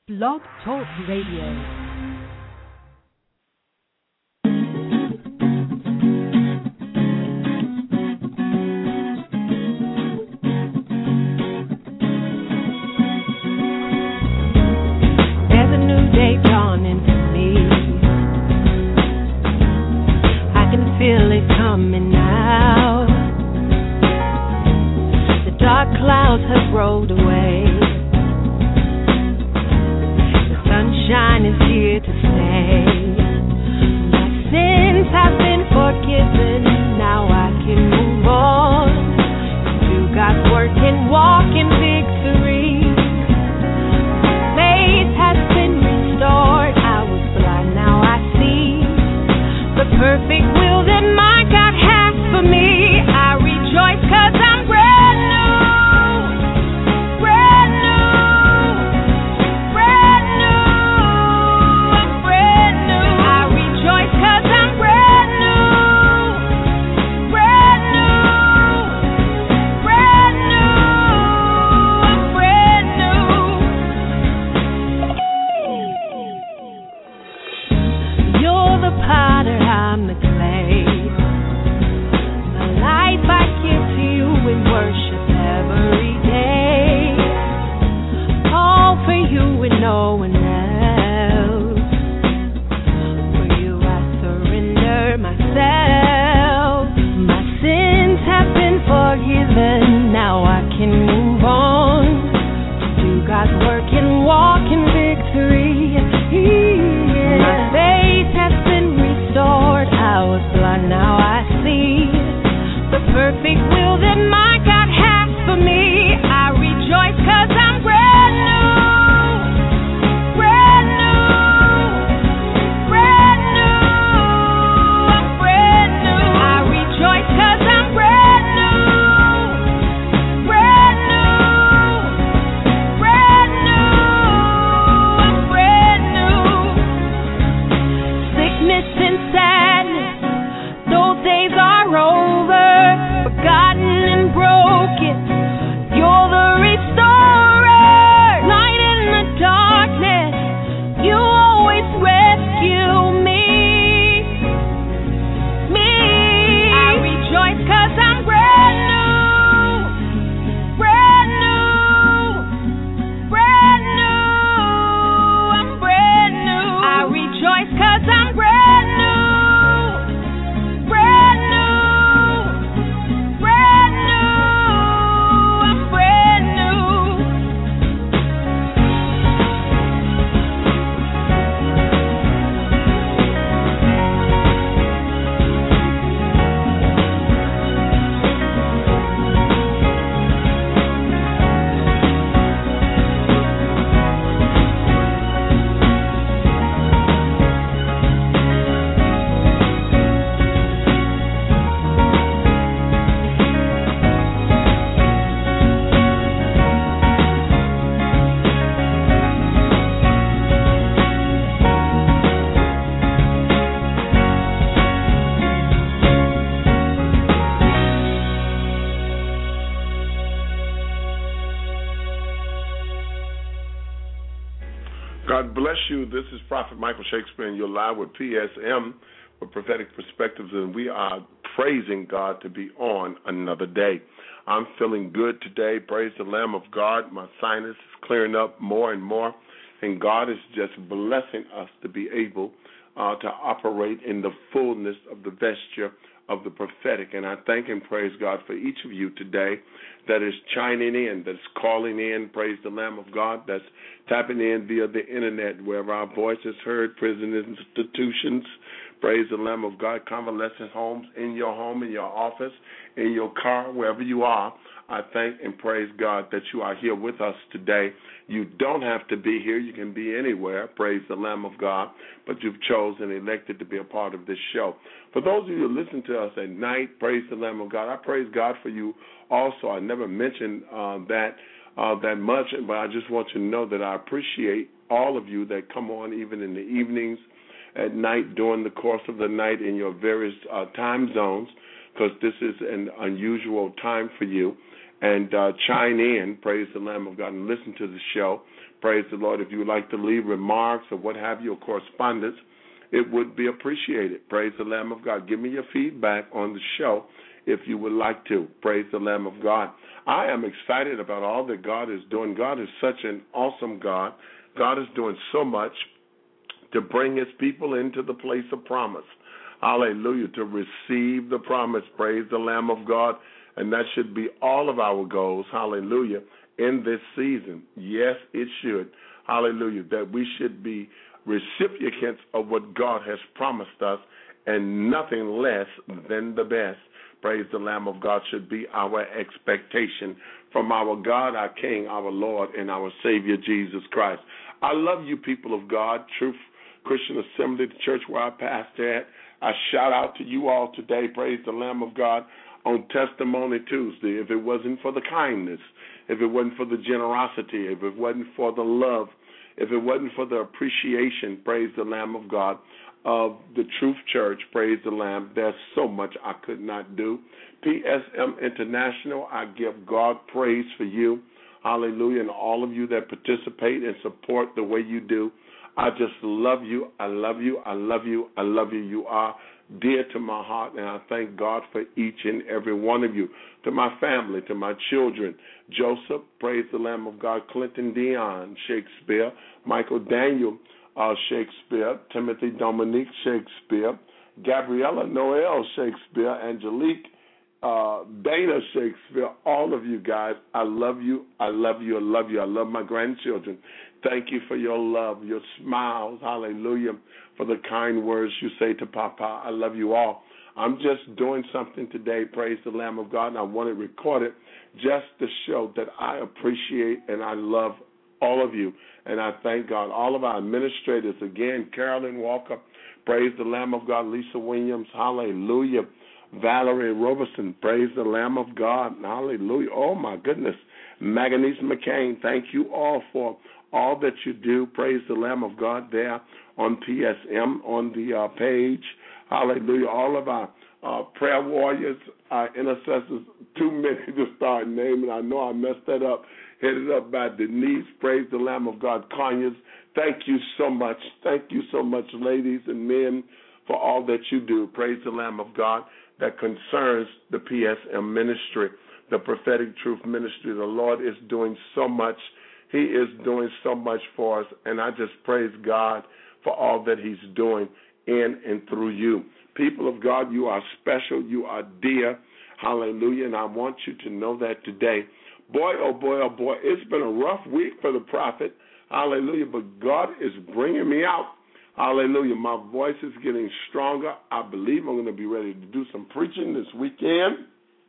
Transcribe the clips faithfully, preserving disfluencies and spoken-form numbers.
Blog Talk Radio. Clouds have rolled away. The sunshine is here to stay. My sins have been forgiven. Now I can move on. Do God's work and walk in victory. My faith has been restored. I was blind, now I see the perfect will that my God has for me. I rejoice 'cause I'm brand new. Now I can move on to do God's work and walk in victory. Yeah. My faith has been restored. I was blind, now I see the perfect will that my God has for me. I rejoice 'cause I'm brand new. Brand new. Brand new. I'm brand new. I rejoice 'cause I'm brand new. God bless you. This is Prophet Michael Shakespeare, and you're live with P S M with Prophetic Perspectives, and we are praising God to be on another day. I'm feeling good today. Praise the Lamb of God. My sinus is clearing up more and more, and God is just blessing us to be able uh, to operate in the fullness of the vesture of the prophetic. And I thank and praise God for each of you today that is chiming in, that's calling in, praise the Lamb of God, that's tapping in via the internet, wherever our voice is heard, prison institutions, praise the Lamb of God, convalescent homes, in your home, in your office, in your car, wherever you are. I thank and praise God that you are here with us today. You don't have to be here. You can be anywhere, praise the Lamb of God, but you've chosen and elected to be a part of this show. For those of you who listen to us at night, praise the Lamb of God, I praise God for you also. I never mentioned uh, that uh, that much, but I just want you to know that I appreciate all of you that come on even in the evenings, at night, during the course of the night in your various uh, time zones, because this is an unusual time for you. And uh, chime in, praise the Lamb of God, and listen to the show. Praise the Lord. If you would like to leave remarks or what have you, or correspondence, it would be appreciated. Praise the Lamb of God. Give me your feedback on the show if you would like to. Praise the Lamb of God. I am excited about all that God is doing. God is such an awesome God. God is doing so much to bring his people into the place of promise. Hallelujah. To receive the promise. Praise the Lamb of God. And that should be all of our goals. Hallelujah. In this season. Yes, it should. Hallelujah. That we should be recipients of what God has promised us and nothing less than the best. Praise the Lamb of God should be our expectation from our God, our King, our Lord, and our Savior, Jesus Christ. I love you, people of God, Truth Christian Assembly, the church where I pastor at. I shout out to you all today, praise the Lamb of God, on Testimony Tuesday. If it wasn't for the kindness, if it wasn't for the generosity, if it wasn't for the love, if it wasn't for the appreciation, praise the Lamb of God, of the Truth Church, praise the Lamb, there's so much I could not do. P S M International, I give God praise for you. Hallelujah. And all of you that participate and support the way you do. I just love you. I love you. I love you. I love you. You are dear to my heart, and I thank God for each and every one of you. To my family, to my children, Joseph, praise the Lamb of God, Clinton Dion Shakespeare, Michael Daniel uh, Shakespeare, Timothy Dominique Shakespeare, Gabriella Noel Shakespeare, Angelique uh, Dana Shakespeare, all of you guys, I love you, I love you, I love you. I love my grandchildren. Thank you for your love, your smiles, hallelujah, for the kind words you say to Papa. I love you all. I'm just doing something today, praise the Lamb of God, and I want it recorded just to show that I appreciate and I love all of you. And I thank God. All of our administrators, again, Carolyn Walker, praise the Lamb of God, Lisa Williams, hallelujah, Valerie Roberson, praise the Lamb of God, hallelujah. Oh, my goodness. Maganese McCain, thank you all for all that you do. Praise the Lamb of God there on P S M, on the uh, page. Hallelujah. All of our uh, prayer warriors, our intercessors, too many to start naming. I know I messed that up. Headed up by Denise. Praise the Lamb of God. Conyers, thank you so much. Thank you so much, ladies and men, for all that you do. Praise the Lamb of God that concerns the P S M ministry, the Prophetic Truth Ministry. The Lord is doing so much. He is doing so much for us, and I just praise God for all that he's doing in and through you. People of God, you are special. You are dear. Hallelujah, and I want you to know that today. Boy, oh boy, oh boy, it's been a rough week for the prophet. Hallelujah, but God is bringing me out. Hallelujah, my voice is getting stronger. I believe I'm going to be ready to do some preaching this weekend.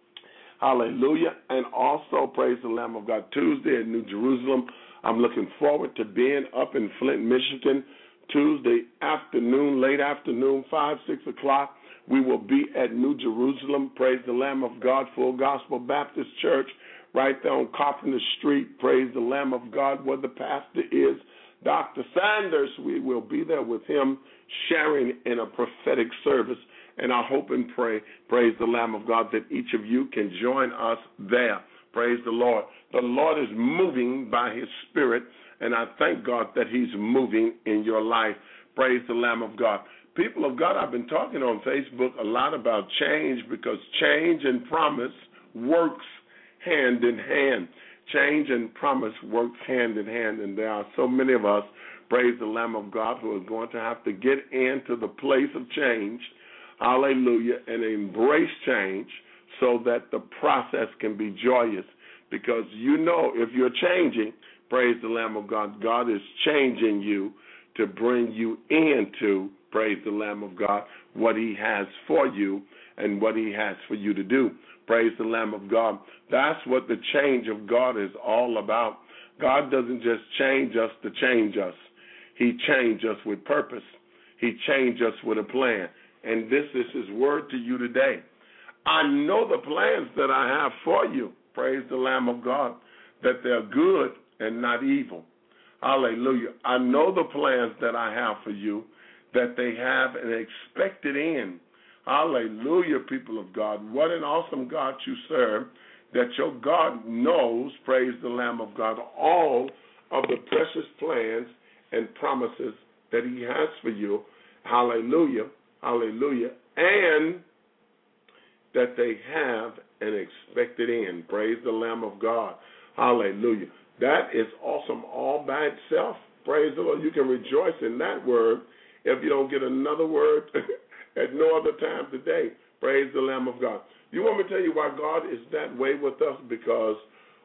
Hallelujah. And also, praise the Lamb of God, Tuesday in New Jerusalem. I'm looking forward to being up in Flint, Michigan, Tuesday afternoon, late afternoon, five, six o'clock. We will be at New Jerusalem, praise the Lamb of God, Full Gospel Baptist Church, right there on Carpenter Street. Praise the Lamb of God, where the pastor is, Doctor Sanders. We will be there with him, sharing in a prophetic service. And I hope and pray, praise the Lamb of God, that each of you can join us there. Praise the Lord. The Lord is moving by his Spirit, and I thank God that he's moving in your life. Praise the Lamb of God. People of God, I've been talking on Facebook a lot about change, because change and promise works hand in hand. Change and promise works hand in hand, and there are so many of us, praise the Lamb of God, who are going to have to get into the place of change, hallelujah, and embrace change so that the process can be joyous. Because you know, if you're changing, praise the Lamb of God, God is changing you to bring you into, praise the Lamb of God, what he has for you and what he has for you to do. Praise the Lamb of God. That's what the change of God is all about. God doesn't just change us to change us. He changed us with purpose. He changed us with a plan. And this is his word to you today. I know the plans that I have for you, praise the Lamb of God, that they're good and not evil. Hallelujah. I know the plans that I have for you, that they have an expected end. Hallelujah, people of God. What an awesome God you serve, that your God knows, praise the Lamb of God, all of the precious plans and promises that he has for you. Hallelujah, hallelujah. And that they have an expected end. Praise the Lamb of God. Hallelujah. That is awesome all by itself. Praise the Lord. You can rejoice in that word if you don't get another word at no other time today. Praise the Lamb of God. You want me to tell you why God is that way with us? Because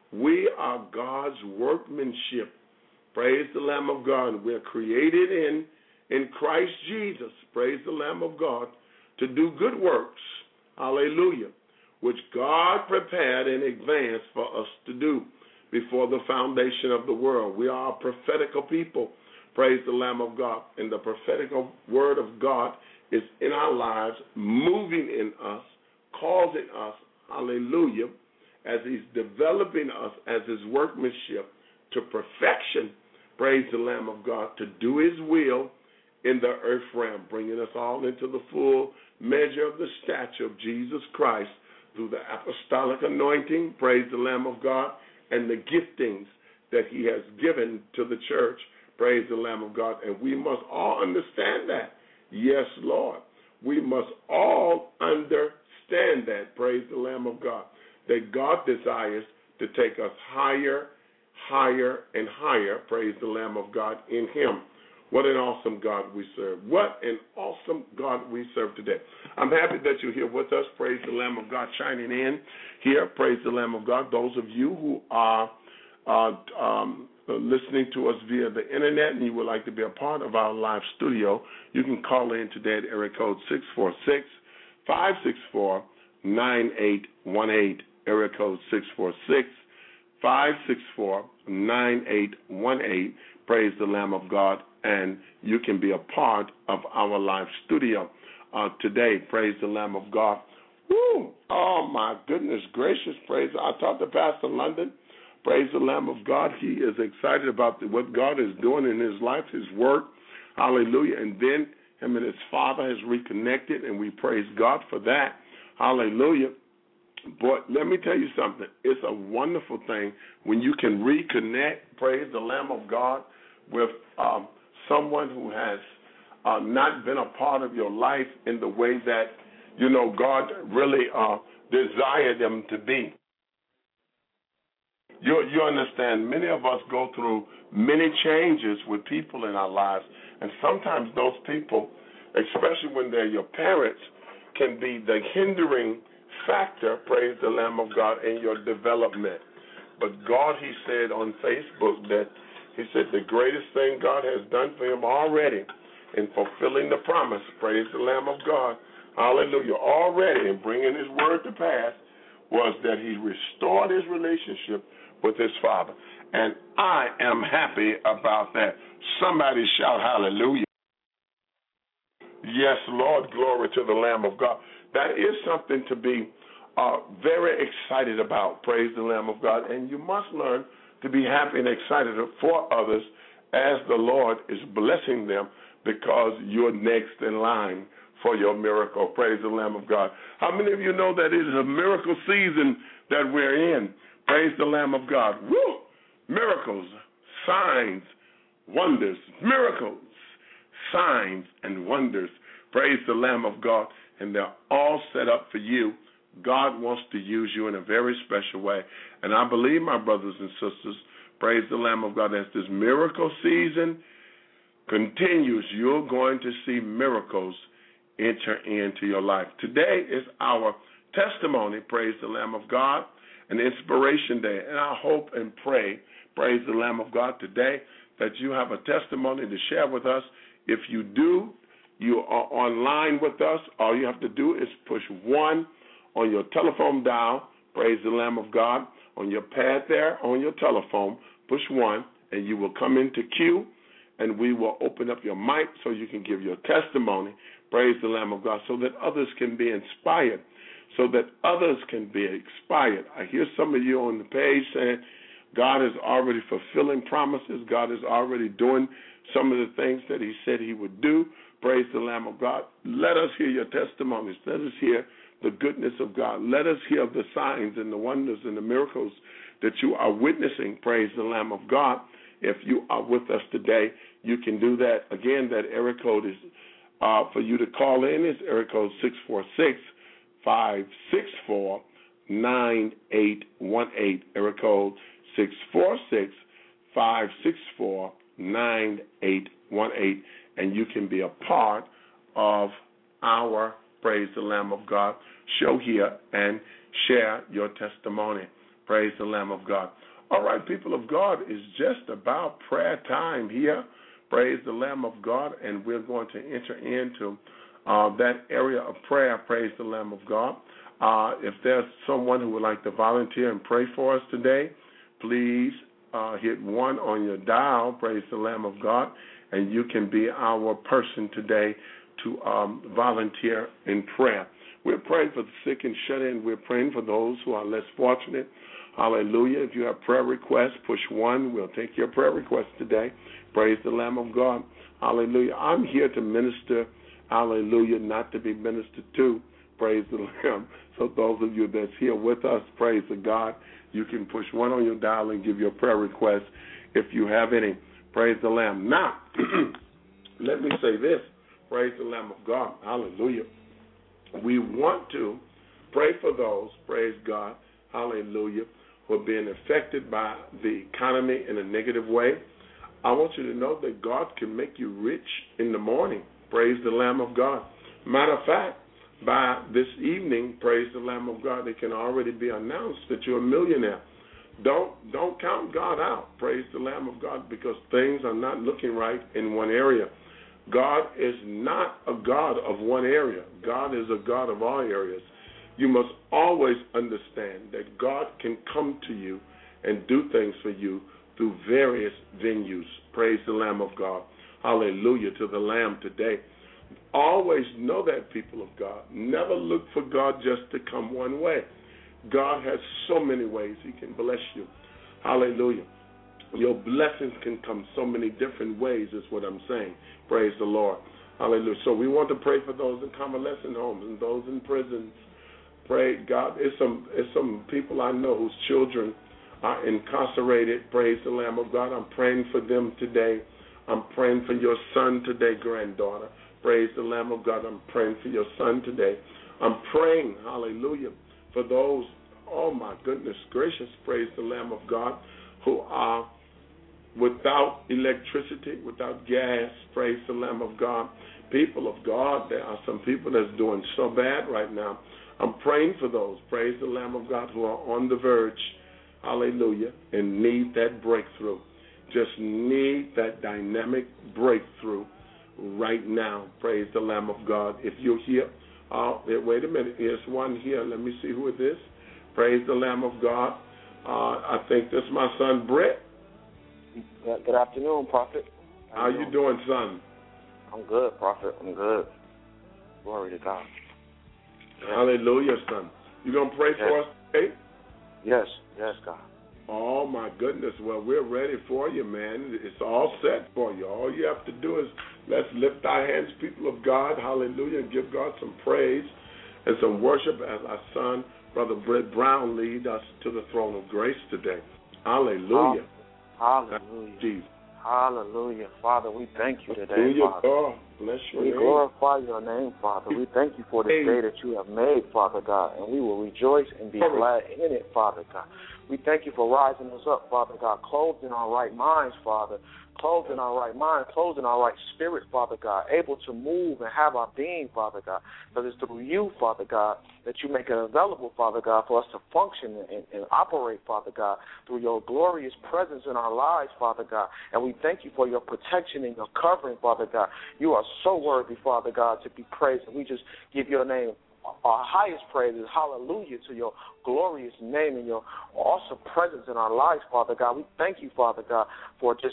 we are God's workmanship. Praise the Lamb of God. We're created in, in Christ Jesus. Praise the Lamb of God. To do good works. Hallelujah. Which God prepared in advance for us to do before the foundation of the world. We are a prophetical people. Praise the Lamb of God. And the prophetic word of God is in our lives, moving in us, causing us, hallelujah, as he's developing us as his workmanship to perfection. Praise the Lamb of God, to do his will in the earth realm, bringing us all into the full measure of the stature of Jesus Christ through the apostolic anointing, praise the Lamb of God, and the giftings that he has given to the church, praise the Lamb of God. And we must all understand that. Yes, Lord. We must all understand that, praise the Lamb of God, that God desires to take us higher, higher, and higher, praise the Lamb of God, in him. What an awesome God we serve. What an awesome God we serve today. I'm happy that you're here with us. Praise the Lamb of God shining in here. Praise the Lamb of God. Those of you who are uh, um, listening to us via the internet and you would like to be a part of our live studio, you can call in today at area code six four six, five six four, nine eight one eight. Area code six four six, five six four, nine eight one eight. Praise the Lamb of God. And you can be a part of our live studio uh, today. Praise the Lamb of God. Woo! Oh, my goodness gracious. Praise. I talked to Pastor London. Praise the Lamb of God. He is excited about the, what God is doing in his life, his work. Hallelujah. And then him and his father has reconnected, and we praise God for that. Hallelujah. But let me tell you something. It's a wonderful thing when you can reconnect, praise the Lamb of God, with um, someone who has uh, not been a part of your life in the way that, you know, God really uh, desired them to be. You, you understand, many of us go through many changes with people in our lives, and sometimes those people, especially when they're your parents, can be the hindering factor, praise the Lamb of God, in your development. But God, he said on Facebook that he said the greatest thing God has done for him already in fulfilling the promise, praise the Lamb of God, hallelujah, already in bringing his word to pass, was that he restored his relationship with his father. And I am happy about that. Somebody shout hallelujah. Yes, Lord, glory to the Lamb of God. That is something to be uh, very excited about, praise the Lamb of God. And you must learn to be happy and excited for others as the Lord is blessing them, because you're next in line for your miracle. Praise the Lamb of God. How many of you know that it is a miracle season that we're in? Praise the Lamb of God. Woo! Miracles, signs, wonders, miracles, signs, and wonders. Praise the Lamb of God. And they're all set up for you. God wants to use you in a very special way. And I believe, my brothers and sisters, praise the Lamb of God, as this miracle season continues, you're going to see miracles enter into your life. Today is our testimony, praise the Lamb of God, an inspiration day. And I hope and pray, praise the Lamb of God, today that you have a testimony to share with us. If you do, you are online with us. All you have to do is push one on your telephone dial, praise the Lamb of God, on your pad there, on your telephone, push one, and you will come into queue, and we will open up your mic so you can give your testimony, praise the Lamb of God, so that others can be inspired, so that others can be inspired. I hear some of you on the page saying God is already fulfilling promises. God is already doing some of the things that he said he would do. Praise the Lamb of God. Let us hear your testimonies. Let us hear the goodness of God. Let us hear the signs and the wonders and the miracles that you are witnessing. Praise the Lamb of God. If you are with us today, you can do that. Again, that area code is uh, for you to call in is area code six four six, five six four, nine eight one eight. Area code six four six, five six four, nine eight one eight. And you can be a part of our Praise the Lamb of God show here and share your testimony. Praise the Lamb of God. All right, people of God, it's just about prayer time here. Praise the Lamb of God, and we're going to enter into uh, that area of prayer. Praise the Lamb of God. Uh, if there's someone who would like to volunteer and pray for us today, please uh, hit one on your dial. Praise the Lamb of God, and you can be our person today to um, volunteer in prayer. We're praying for the sick and shut in. We're praying for those who are less fortunate. Hallelujah. If you have prayer requests, push one. We'll take your prayer requests today. Praise the Lamb of God. Hallelujah. I'm here to minister. Hallelujah. Not to be ministered to. Praise the Lamb. So those of you that's here with us, praise the God. You can push one on your dial and give your prayer request if you have any. Praise the Lamb. Now, let me say this. Praise the Lamb of God. Hallelujah. We want to pray for those, praise God, hallelujah, who are being affected by the economy in a negative way. I want you to know that God can make you rich in the morning. Praise the Lamb of God. Matter of fact, by this evening, praise the Lamb of God, it can already be announced that you're a millionaire. Don't don't count God out, praise the Lamb of God, because things are not looking right in one area. God is not a God of one area. God is a God of all areas. You must always understand that God can come to you and do things for you through various venues. Praise the Lamb of God. Hallelujah to the Lamb today. Always know that, people of God. Never look for God just to come one way. God has so many ways He can bless you. Hallelujah. Your blessings can come so many different ways is what I'm saying. Praise the Lord. Hallelujah. So we want to pray for those in convalescent homes and those in prisons. Pray, God. There's some, there's some people I know whose children are incarcerated. Praise the Lamb of God. I'm praying for them today. I'm praying for your son today, granddaughter. Praise the Lamb of God. I'm praying for your son today. I'm praying, hallelujah, for those, oh my goodness gracious, praise the Lamb of God, who are without electricity, without gas, praise the Lamb of God. People of God, there are some people that's doing so bad right now. I'm praying for those, praise the Lamb of God, who are on the verge, hallelujah, and need that breakthrough. Just need that dynamic breakthrough right now, praise the Lamb of God. If you're here, uh, wait a minute, here's one here. Let me see who it is. Praise the Lamb of God. Uh, I think this is my son, Brett. Good afternoon, Prophet. How, How you doing? doing, son? I'm good, Prophet. I'm good. Glory to God. Yes. Hallelujah, son. You going to pray yes. for us today? Yes. Yes, God. Oh, my goodness. Well, we're ready for you, man. It's all set for you. All you have to do is let's lift our hands, people of God. Hallelujah. And give God some praise and some worship as our son, Brother Brett Brown, lead us to the throne of grace today. Hallelujah. Hallelujah. Jesus. Hallelujah. Father, we thank you today, Hallelujah, Father. God. Bless your we name. glorify your name, Father. We thank you for this day that you have made, Father God, and we will rejoice and be glad in it, Father God. We thank you for rising us up, Father God, clothed in our right minds, Father, clothed in our right mind, clothed in our right spirit, Father God, able to move and have our being, Father God, because it's through you, Father God, that you make it available, Father God, for us to function and, and operate, Father God, through your glorious presence in our lives, Father God. And we thank you for your protection and your covering, Father God. You are so worthy, Father God, to be praised, and we just give your name our highest praise is hallelujah to your glorious name and your awesome presence in our lives, Father God. We thank you, Father God, for just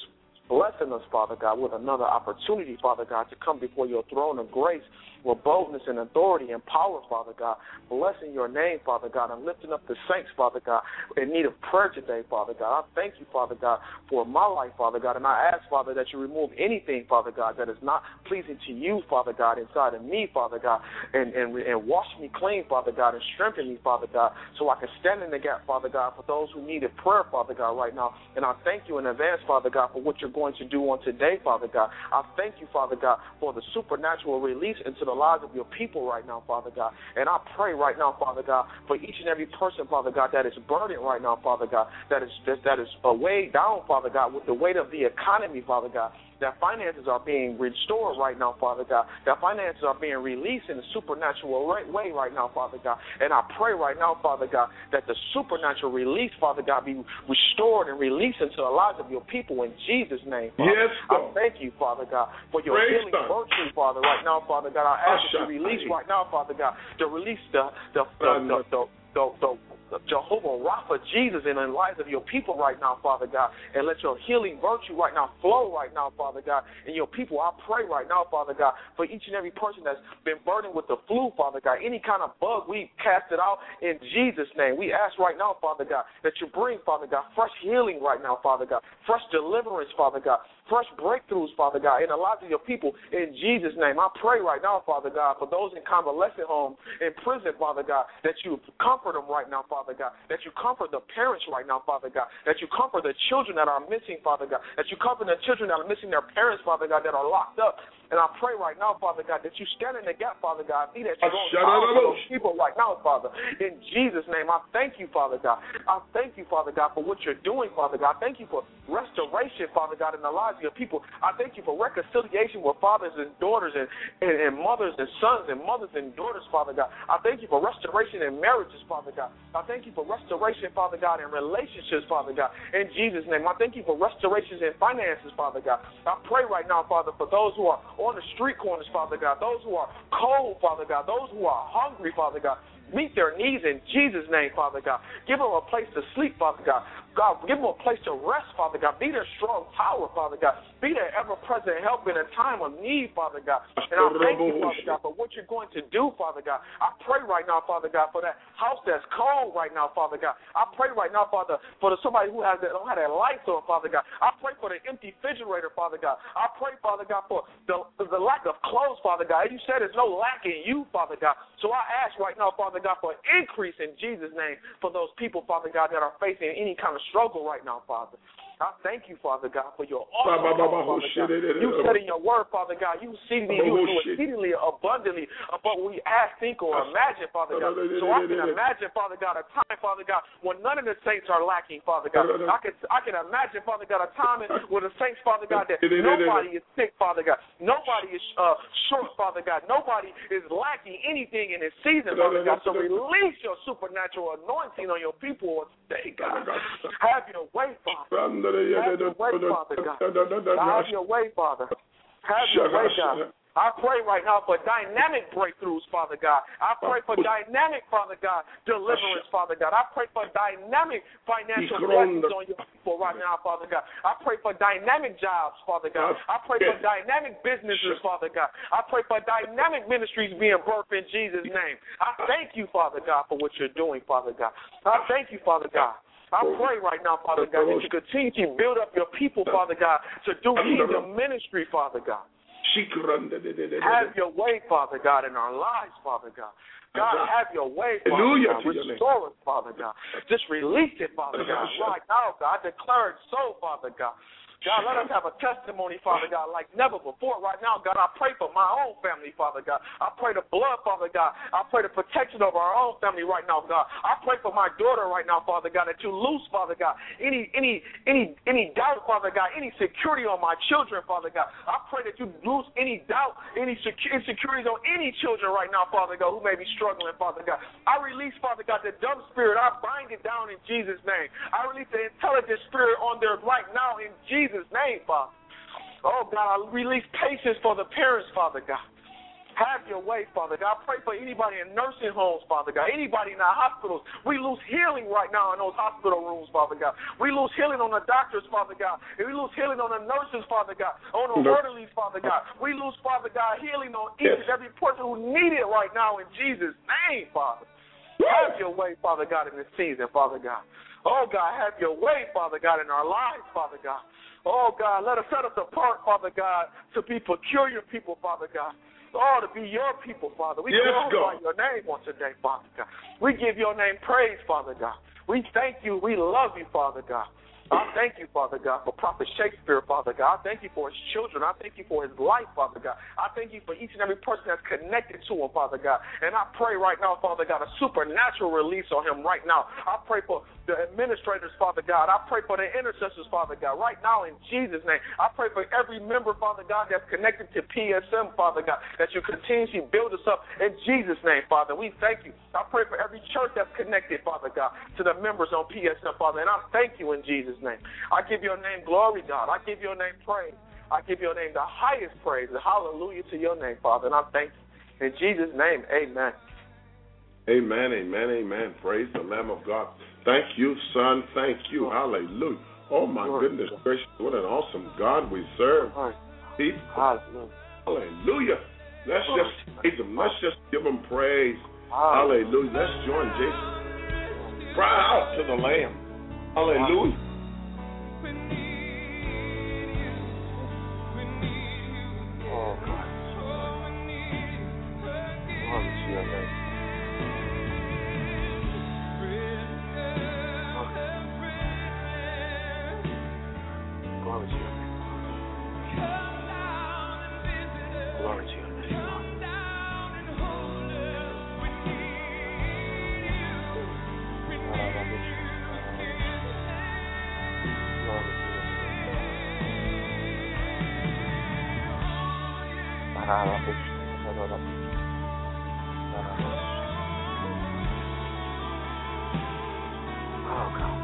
blessing us, Father God, with another opportunity, Father God, to come before your throne of grace with boldness and authority and power, Father God, blessing your name, Father God, and lifting up the saints, Father God, in need of prayer today, Father God. I thank you, Father God, for my life, Father God, and I ask, Father, that you remove anything, Father God, that is not pleasing to you, Father God, inside of me, Father God, and, and, and wash me clean, Father God, and strengthen me, Father God, so I can stand in the gap, Father God, for those who needed prayer, Father God, right now. And I thank you in advance, Father God, for what you're going to do on today, Father God. I thank you, Father God, for the supernatural release into the lives of your people right now, Father God. And I pray right now, Father God, for each and every person, Father God, that is burdened right now, Father God, that is that, that is uh, weighed down, Father God, with the weight of the economy, Father God. That finances are being restored right now, Father God. That finances are being released in a supernatural way right now, Father God. And I pray right now, Father God, that the supernatural release, Father God, be restored and released into the lives of your people in Jesus' name, Father. Yes, I thank you, Father God, for your Praise healing God. virtue, Father, right now, Father God. I ask you to release right now, Father God, to release the the the the, the, the, the Jehovah Rapha, Jesus, in the lives of your people right now, Father God, and let your healing virtue right now flow right now, Father God, and your people. I pray right now, Father God, for each and every person that's been burdened with the flu, Father God, any kind of bug, we cast it out in Jesus' name. We ask right now, Father God, that you bring, Father God, fresh healing right now, Father God, fresh deliverance, Father God, fresh breakthroughs, Father God, in the lives of your people in Jesus' name. I pray right now, Father God, for those in convalescent homes, in prison, Father God, that you comfort them right now, Father God, that you comfort the parents right now, Father God, that you comfort the children that are missing, Father God, that you comfort the children that are missing their parents, Father God, that are locked up. And I pray right now, Father God, that you stand in the gap, Father God, be that you don't those people right now, Father. In Jesus' name, I thank you, Father God. I thank you, Father God, for what you're doing, Father God. I thank you for restoration, Father God, in the lives of your people. I thank you for reconciliation with fathers and daughters and, and, and mothers and sons and mothers and daughters, Father God. I thank you for restoration in marriages, Father God. I thank you for restoration, Father God, in relationships, Father God. In Jesus' name, I thank you for restorations in finances, Father God. I pray right now, Father, for those who are on the street corners, Father God, those who are cold, Father God, those who are hungry, Father God, meet their needs in Jesus' name, Father God. Give them a place to sleep, Father God. God, give them a place to rest, Father God. Be their strong tower, Father God. Be their ever-present help in a time of need, Father God. And I thank you, Father God, for what you're going to do, Father God. I pray right now, Father God, for that house that's cold right now, Father God. I pray right now, Father, for the, somebody who has that, don't have that lights on, Father God. I pray for the empty refrigerator, Father God. I pray, Father God, for the, the lack of clothes, Father God. You said there's no lack in you, Father God. So I ask right now, Father God, for increase in Jesus' name for those people, Father God, that are facing any kind of struggle right now, Father. I thank you, Father God, for your awesome love, Father God. You said in your word, Father God, you exceedingly, you do exceedingly abundantly above what we ask, think, or imagine, Father God. So I can imagine, Father God, a time, Father God, when none of the saints are lacking, Father God. I can I can imagine, Father God, a time when the saints, Father God, that nobody is sick, Father God. Nobody is uh, short, Father God. Nobody is lacking anything in this season, Father God. So release your supernatural anointing on your people today, God. Have your way, Father. Have your way, Father God. Have your way, Father. Have your way, God. I pray right now for dynamic breakthroughs, Father God. I pray for dynamic, Father God, deliverance, Father God. I pray for dynamic financial blessings on your people right now, Father God. I pray for dynamic jobs, Father God. I pray for dynamic businesses, Father God. I pray for dynamic ministries being birthed in Jesus' name. I thank you, Father God, for what you're doing, Father God. I thank you, Father God. I pray right now, Father God, that you continue to build up your people, Father God, to do kingdom ministry, Father God. Have your way, Father God, in our lives, Father God. God, have your way, Father God. Restore us, Father God. Just release it, Father God. Right now, God, declare it so, Father God. God, let us have a testimony, Father God, like never before. Right now, God, I pray for my own family, Father God. I pray the blood, Father God. I pray the protection of our own family right now, God. I pray for my daughter right now, Father God, that you loose, Father God, any any any any doubt, Father God, any security on my children, Father God. I pray that you loose any doubt, any insecurities on any children right now, Father God, who may be struggling, Father God. I release, Father God, the dumb spirit. I bind it down in Jesus' name. I release the intelligent spirit on there right now in Jesus' name, Father. Oh, God, I release patience for the parents, Father God. Have your way, Father God. I pray for anybody in nursing homes, Father God, anybody in our hospitals. We lose healing right now in those hospital rooms, Father God. We lose healing on the doctors, Father God. And we lose healing on the nurses, Father God, on the orderlies, Father God. We lose, Father God, healing on each and every person who needs it right now in Jesus' name, Father. Have your way, Father God, in this season, Father God. Oh, God, have your way, Father God, in our lives, Father God. Oh, God, let us set us apart, Father God, to be peculiar people, Father God. Oh, to be your people, Father. We yes, glorify God. your name on today, Father God. We give your name praise, Father God. We thank you. We love you, Father God. I thank you, Father God, for Prophet Shakespeare, Father God. I thank you for his children. I thank you for his life, Father God. I thank you for each and every person that's connected to him, Father God. And I pray right now, Father God, a supernatural release on him right now. I pray for the administrators, Father God. I pray for the intercessors, Father God, right now in Jesus' name. I pray for every member, Father God, that's connected to P S M, Father God, that you continuously build us up in Jesus' name, Father. We thank you. I pray for every church that's connected, Father God, to the members on P S M, Father, and I thank you in Jesus' name. I give your name glory, God. I give your name praise. I give your name the highest praise. Hallelujah to your name, Father, and I thank you. In Jesus' name, amen. Amen, amen, amen. Praise the Lamb of God. Thank you, son. Thank you. Hallelujah. Oh, my goodness gracious. What an awesome God we serve. People. Hallelujah. Hallelujah. Let's just praise him. Let's just give him praise. Hallelujah. Let's join Jason. Cry out to the Lamb. Hallelujah. Oh, God. Glory to your name. Glory to your name. Glory to your name. Oh, God.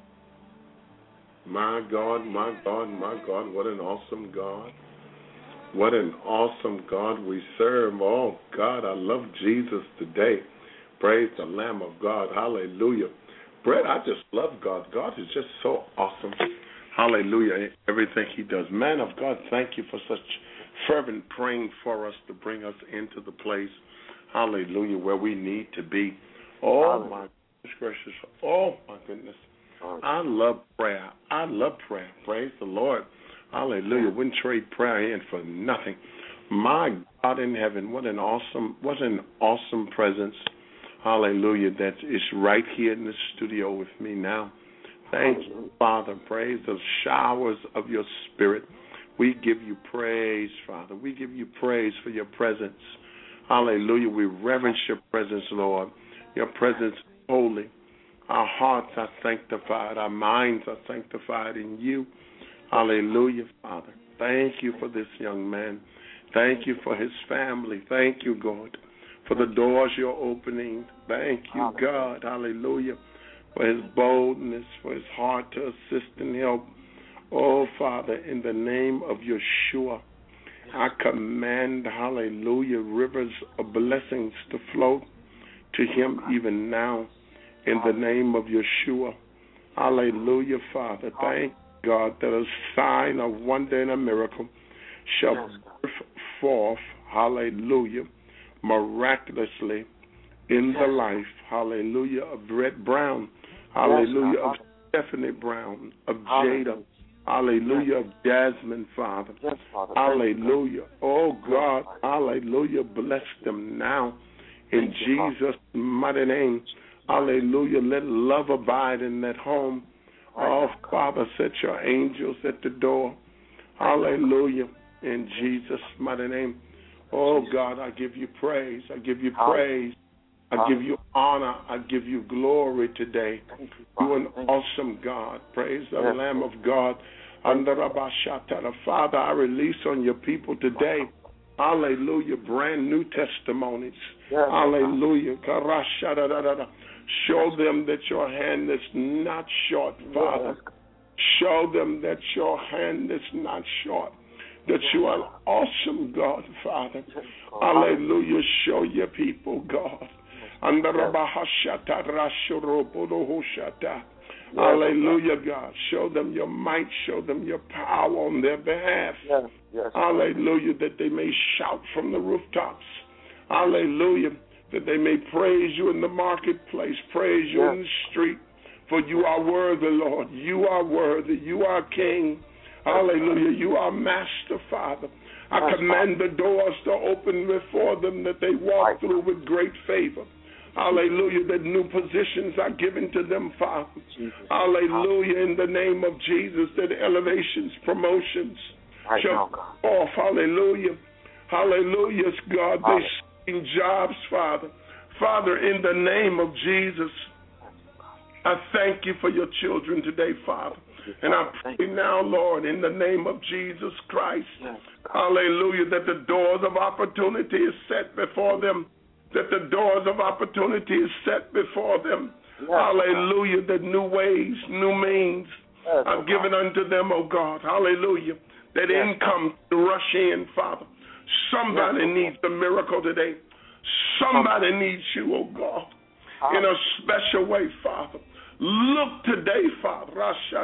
My God, my God, my God, what an awesome God. What an awesome God we serve. Oh, God, I love Jesus today. Praise the Lamb of God. Hallelujah. Brett, I just love God. God is just so awesome. Hallelujah. Everything he does. Man of God, thank you for such fervent praying for us to bring us into the place, hallelujah, where we need to be. Oh, my goodness gracious. Oh, my goodness. I love prayer. I love prayer. Praise the Lord. Hallelujah. Wouldn't trade prayer in for nothing. My God in heaven, what an awesome, what an awesome presence. Hallelujah. That is right here in the studio with me now. Thank you, Father. Praise the showers of your spirit. We give you praise, Father. We give you praise for your presence. Hallelujah. We reverence your presence, Lord. Your presence is holy. Our hearts are sanctified. Our minds are sanctified in you. Hallelujah, Father. Thank you for this young man. Thank you for his family. Thank you, God, for the doors you're opening. Thank you, God. Hallelujah. For his boldness, for his heart to assist and help. Oh, Father, in the name of Yeshua, I command, hallelujah, rivers of blessings to flow to him even now in the name of Yeshua. Hallelujah, Father. Thank God that a sign, a wonder, and a miracle shall birth forth, hallelujah, miraculously in the life, hallelujah, of Brett Brown, hallelujah, of Stephanie Brown, of Jada, hallelujah, of Jasmine, Father, hallelujah. Oh, God, hallelujah, bless them now in Jesus' mighty name. Hallelujah, let love abide in that home. Oh, Father, set your angels at the door. Hallelujah, in Jesus' mighty name. Oh, God, I give you praise. I give you praise. I give you honor. I give you glory today. You're an awesome God. Praise the Lamb of God. Father, I release on your people today, hallelujah, brand new testimonies. Hallelujah. Show them that your hand is not short, Father. Show them that your hand is not short, that you are an awesome God, Father. Hallelujah. Show your people, God. Hallelujah, God. Show them your might. Show them your power on their behalf. Hallelujah, that they may shout from the rooftops. Hallelujah, that they may praise you in the marketplace, praise you in the street. For you are worthy, Lord. You are worthy. You are King. Hallelujah. You are Master, Father. I command the doors to open before them, that they walk through with great favor. Hallelujah. That new positions are given to them, Father. Hallelujah. In the name of Jesus, that elevations, promotions shall come off. Hallelujah. Hallelujah, God. They seeking jobs, Father. Father, in the name of Jesus, I thank you for your children today, Father. And I pray now, Lord, in the name of Jesus Christ, hallelujah, that the doors of opportunity is set before them, that the doors of opportunity is set before them, hallelujah, that new ways, new means are given unto them, oh God, hallelujah, that income to rush in, Father. Somebody needs a miracle today. Somebody needs you, oh God, in a special way, Father. Look today, Father.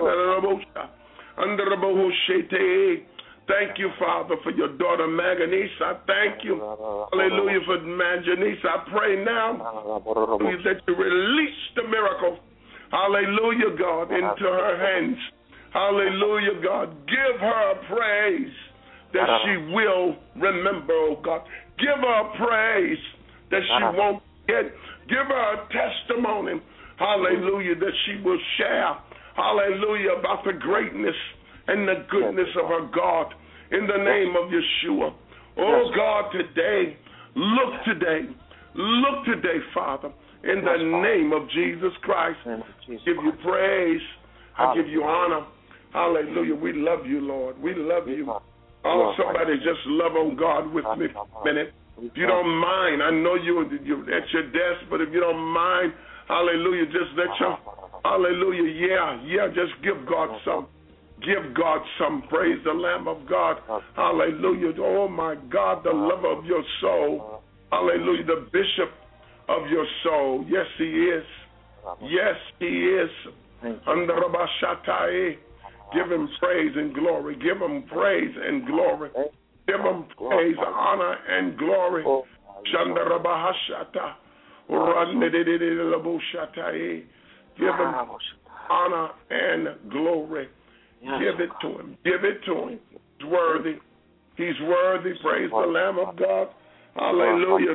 Thank you, Father, for your daughter Maganese. I thank you, hallelujah, for Maganese. I pray now that you release the miracle, hallelujah, God, into her hands. Hallelujah, God. Give her a praise that she will remember, oh God. Give her a praise that she won't forget. Give her a testimony, hallelujah, that she will share, hallelujah, about the greatness and the goodness of her God in the name of Yeshua. Oh God, today, look today, look today, Father, in the name of Jesus Christ. I give you praise. I give you honor. Hallelujah. We love you, Lord. We love you. Oh, somebody just love on God with me for a minute. If you don't mind, I know you, you're at your desk, but if you don't mind, hallelujah, just let your, hallelujah, yeah, yeah, just give God some. Give God some praise, the Lamb of God. Hallelujah. Oh, my God, the lover of your soul. Hallelujah. The bishop of your soul. Yes, he is. Yes, he is. Give him praise and glory. Give him praise and glory. Give him praise, honor, and glory. Give him honor and glory. Give it to him. Give it to him. He's worthy. He's worthy. Praise the Lamb of God. Hallelujah.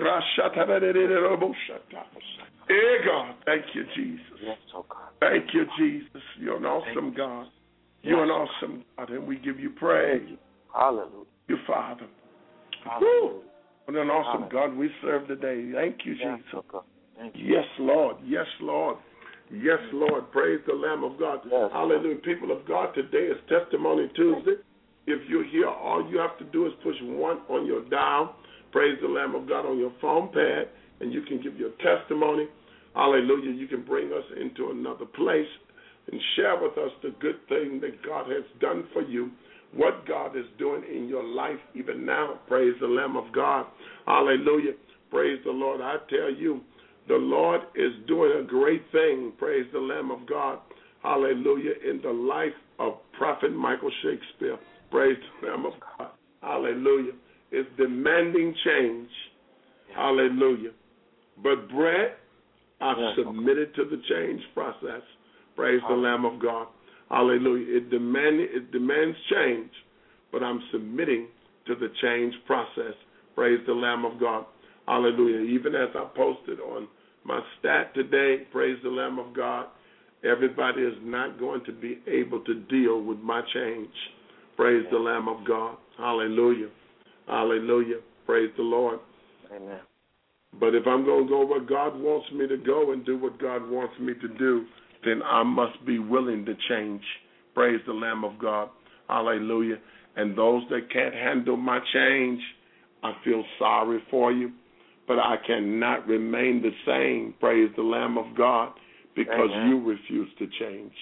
Hey, God. Thank you, Jesus. Thank you, Jesus. You're an awesome God. You're an awesome God, and we give you praise. Hallelujah. You, Father. Hallelujah. What an awesome God we serve today. Thank you, Jesus. Yes, Lord. Yes, Lord. Yes, Lord. Praise the Lamb of God. Yes, hallelujah. People of God, today is Testimony Tuesday. If you're here, all you have to do is push one on your dial. Praise the Lamb of God on your phone pad, and you can give your testimony. Hallelujah. You can bring us into another place and share with us the good thing that God has done for you, what God is doing in your life even now. Praise the Lamb of God. Hallelujah. Praise the Lord. I tell you, the Lord is doing a great thing. Praise the Lamb of God. Hallelujah. In the life of Prophet Michael Shakespeare. Praise the Lamb of God. Hallelujah. It's demanding change. Hallelujah. But Brett, I've submitted to the change process. Praise the Lamb of God. Hallelujah. It, demand, it demands change, but I'm submitting to the change process. Praise the Lamb of God. Hallelujah. Even as I posted on my stat today, praise the Lamb of God, everybody is not going to be able to deal with my change. Praise the Lamb of God. Hallelujah. Hallelujah. Praise the Lord. Amen. But if I'm going to go where God wants me to go and do what God wants me to do, then I must be willing to change. Praise the Lamb of God. Hallelujah. And those that can't handle my change, I feel sorry for you. But I cannot remain the same, praise the Lamb of God, because Amen. You refuse to change.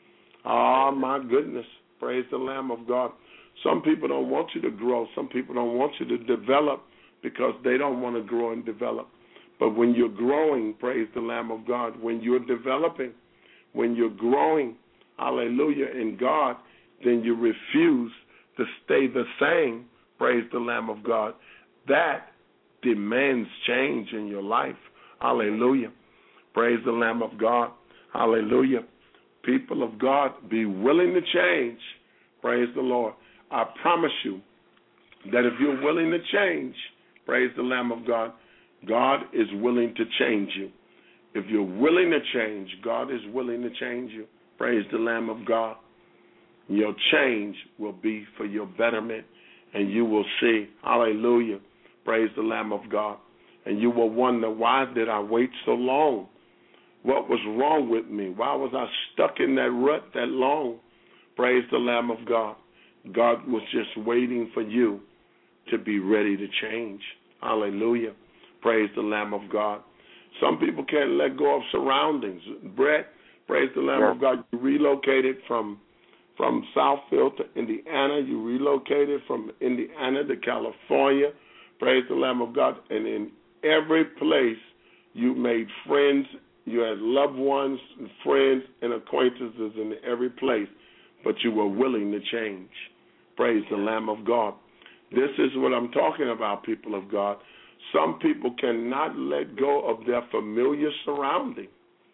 Oh, my goodness. Praise the Lamb of God. Some people don't want you to grow. Some people don't want you to develop because they don't want to grow and develop. But when you're growing, praise the Lamb of God, when you're developing, when you're growing, hallelujah, in God, then you refuse to stay the same, praise the Lamb of God. That demands change in your life. Hallelujah. Praise the Lamb of God. Hallelujah. People of God, be willing to change. Praise the Lord. I promise you that if you're willing to change, praise the Lamb of God, God is willing to change you. If you're willing to change, God is willing to change you. Praise the Lamb of God. Your change will be for your betterment, and you will see, hallelujah, praise the Lamb of God. And you will wonder, why did I wait so long? What was wrong with me? Why was I stuck in that rut that long? Praise the Lamb of God. God was just waiting for you to be ready to change. Hallelujah. Praise the Lamb of God. Some people can't let go of surroundings. Brett, praise the Lamb yeah. of God. You relocated from from Southfield to Indiana. You relocated from Indiana to California. Praise the Lamb of God. And in every place, you made friends. You had loved ones, and friends, and acquaintances in every place. But you were willing to change. Praise the Lamb of God. This is what I'm talking about, people of God. Some people cannot let go of their familiar surrounding.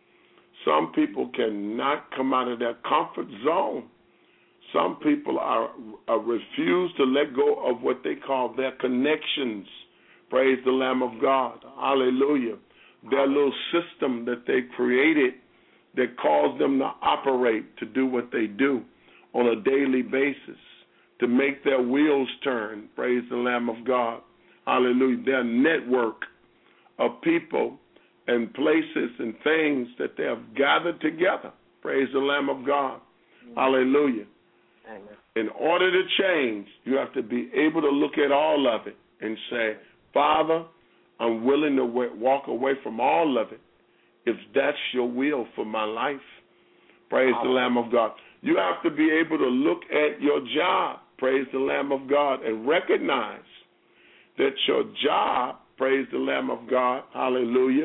Some people cannot come out of their comfort zone. Some people are, are refuse to let go of what they call their connections. Praise the Lamb of God. Hallelujah. Their little system that they created that caused them to operate, to do what they do on a daily basis, to make their wheels turn. Praise the Lamb of God. Hallelujah. Their network of people and places and things that they have gathered together. Praise the Lamb of God. Amen. Hallelujah. Amen. In order to change, you have to be able to look at all of it and say, Father, I'm willing to walk away from all of it if that's your will for my life. Praise the Lamb of God. You have to be able to look at your job, praise the Lamb of God, and recognize that your job, praise the Lamb of God, hallelujah,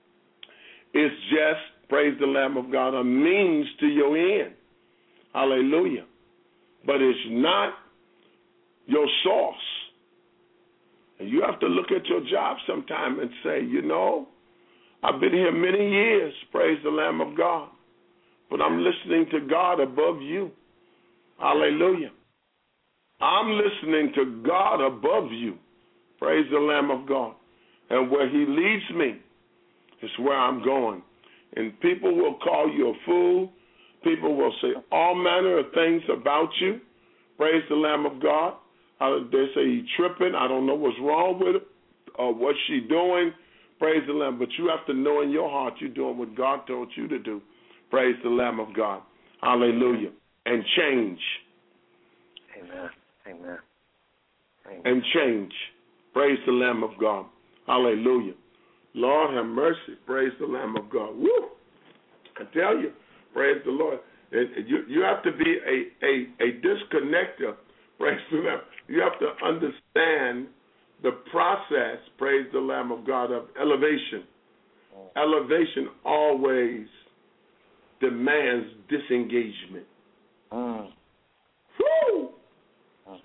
is just, praise the Lamb of God, a means to your end. Hallelujah. But it's not your source. And you have to look at your job sometime and say, you know, I've been here many years, praise the Lamb of God, but I'm listening to God above you. Hallelujah. I'm listening to God above you, praise the Lamb of God. And where he leads me is where I'm going. And people will call you a fool. People will say all manner of things about you. Praise the Lamb of God. Uh, they say he's tripping. I don't know what's wrong with her or what she's doing. Praise the Lamb. But you have to know in your heart you're doing what God told you to do. Praise the Lamb of God. Hallelujah. And change. Amen. Amen. Amen. And change. Praise the Lamb of God. Hallelujah. Lord have mercy. Praise the Lamb of God. Woo! I tell you, praise the Lord. And you, you have to be a, a, a disconnector. Praise the Lamb. You have to understand the process, praise the Lamb of God, of elevation. Elevation always demands disengagement. Mm. Woo! Mm.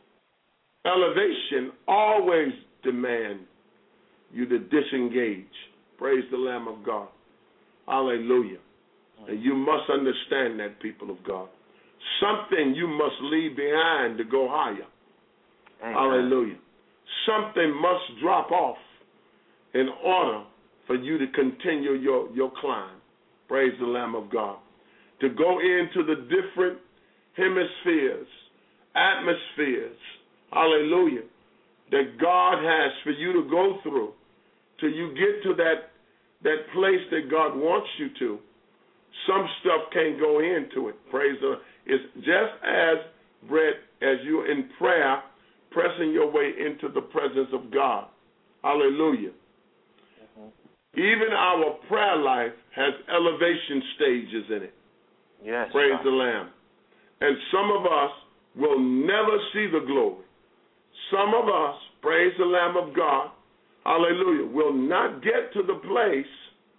Elevation always demands you to disengage. Praise the Lamb of God. Hallelujah. Mm. And you must understand that, people of God. Something you must leave behind to go higher. Amen. Hallelujah. Something must drop off in order for you to continue your, your climb. Praise the Lamb of God. To go into the different hemispheres, atmospheres, hallelujah, that God has for you to go through till you get to that, that place that God wants you to. Some stuff can't go into it. Praise the Lord. It's just as, Brett, as you're in prayer, pressing your way into the presence of God. Hallelujah. Mm-hmm. Even our prayer life has elevation stages in it. Yes. Praise God. the Lamb. And some of us will never see the glory. Some of us, praise the Lamb of God, hallelujah, will not get to the place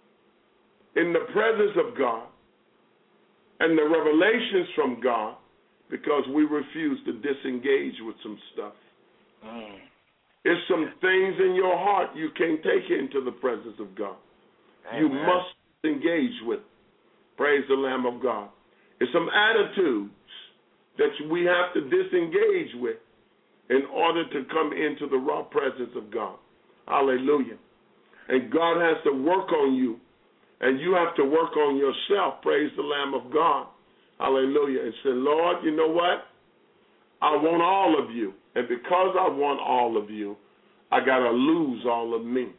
in the presence of God and the revelations from God because we refuse to disengage with some stuff. Mm. There's some things in your heart you can't take into the presence of God. Amen. You must engage with. Praise the Lamb of God. It's some attitudes that we have to disengage with in order to come into the raw presence of God. Hallelujah. And God has to work on you. And you have to work on yourself, praise the Lamb of God, hallelujah, and say, Lord, you know what? I want all of you. And because I want all of you, I got to lose all of me.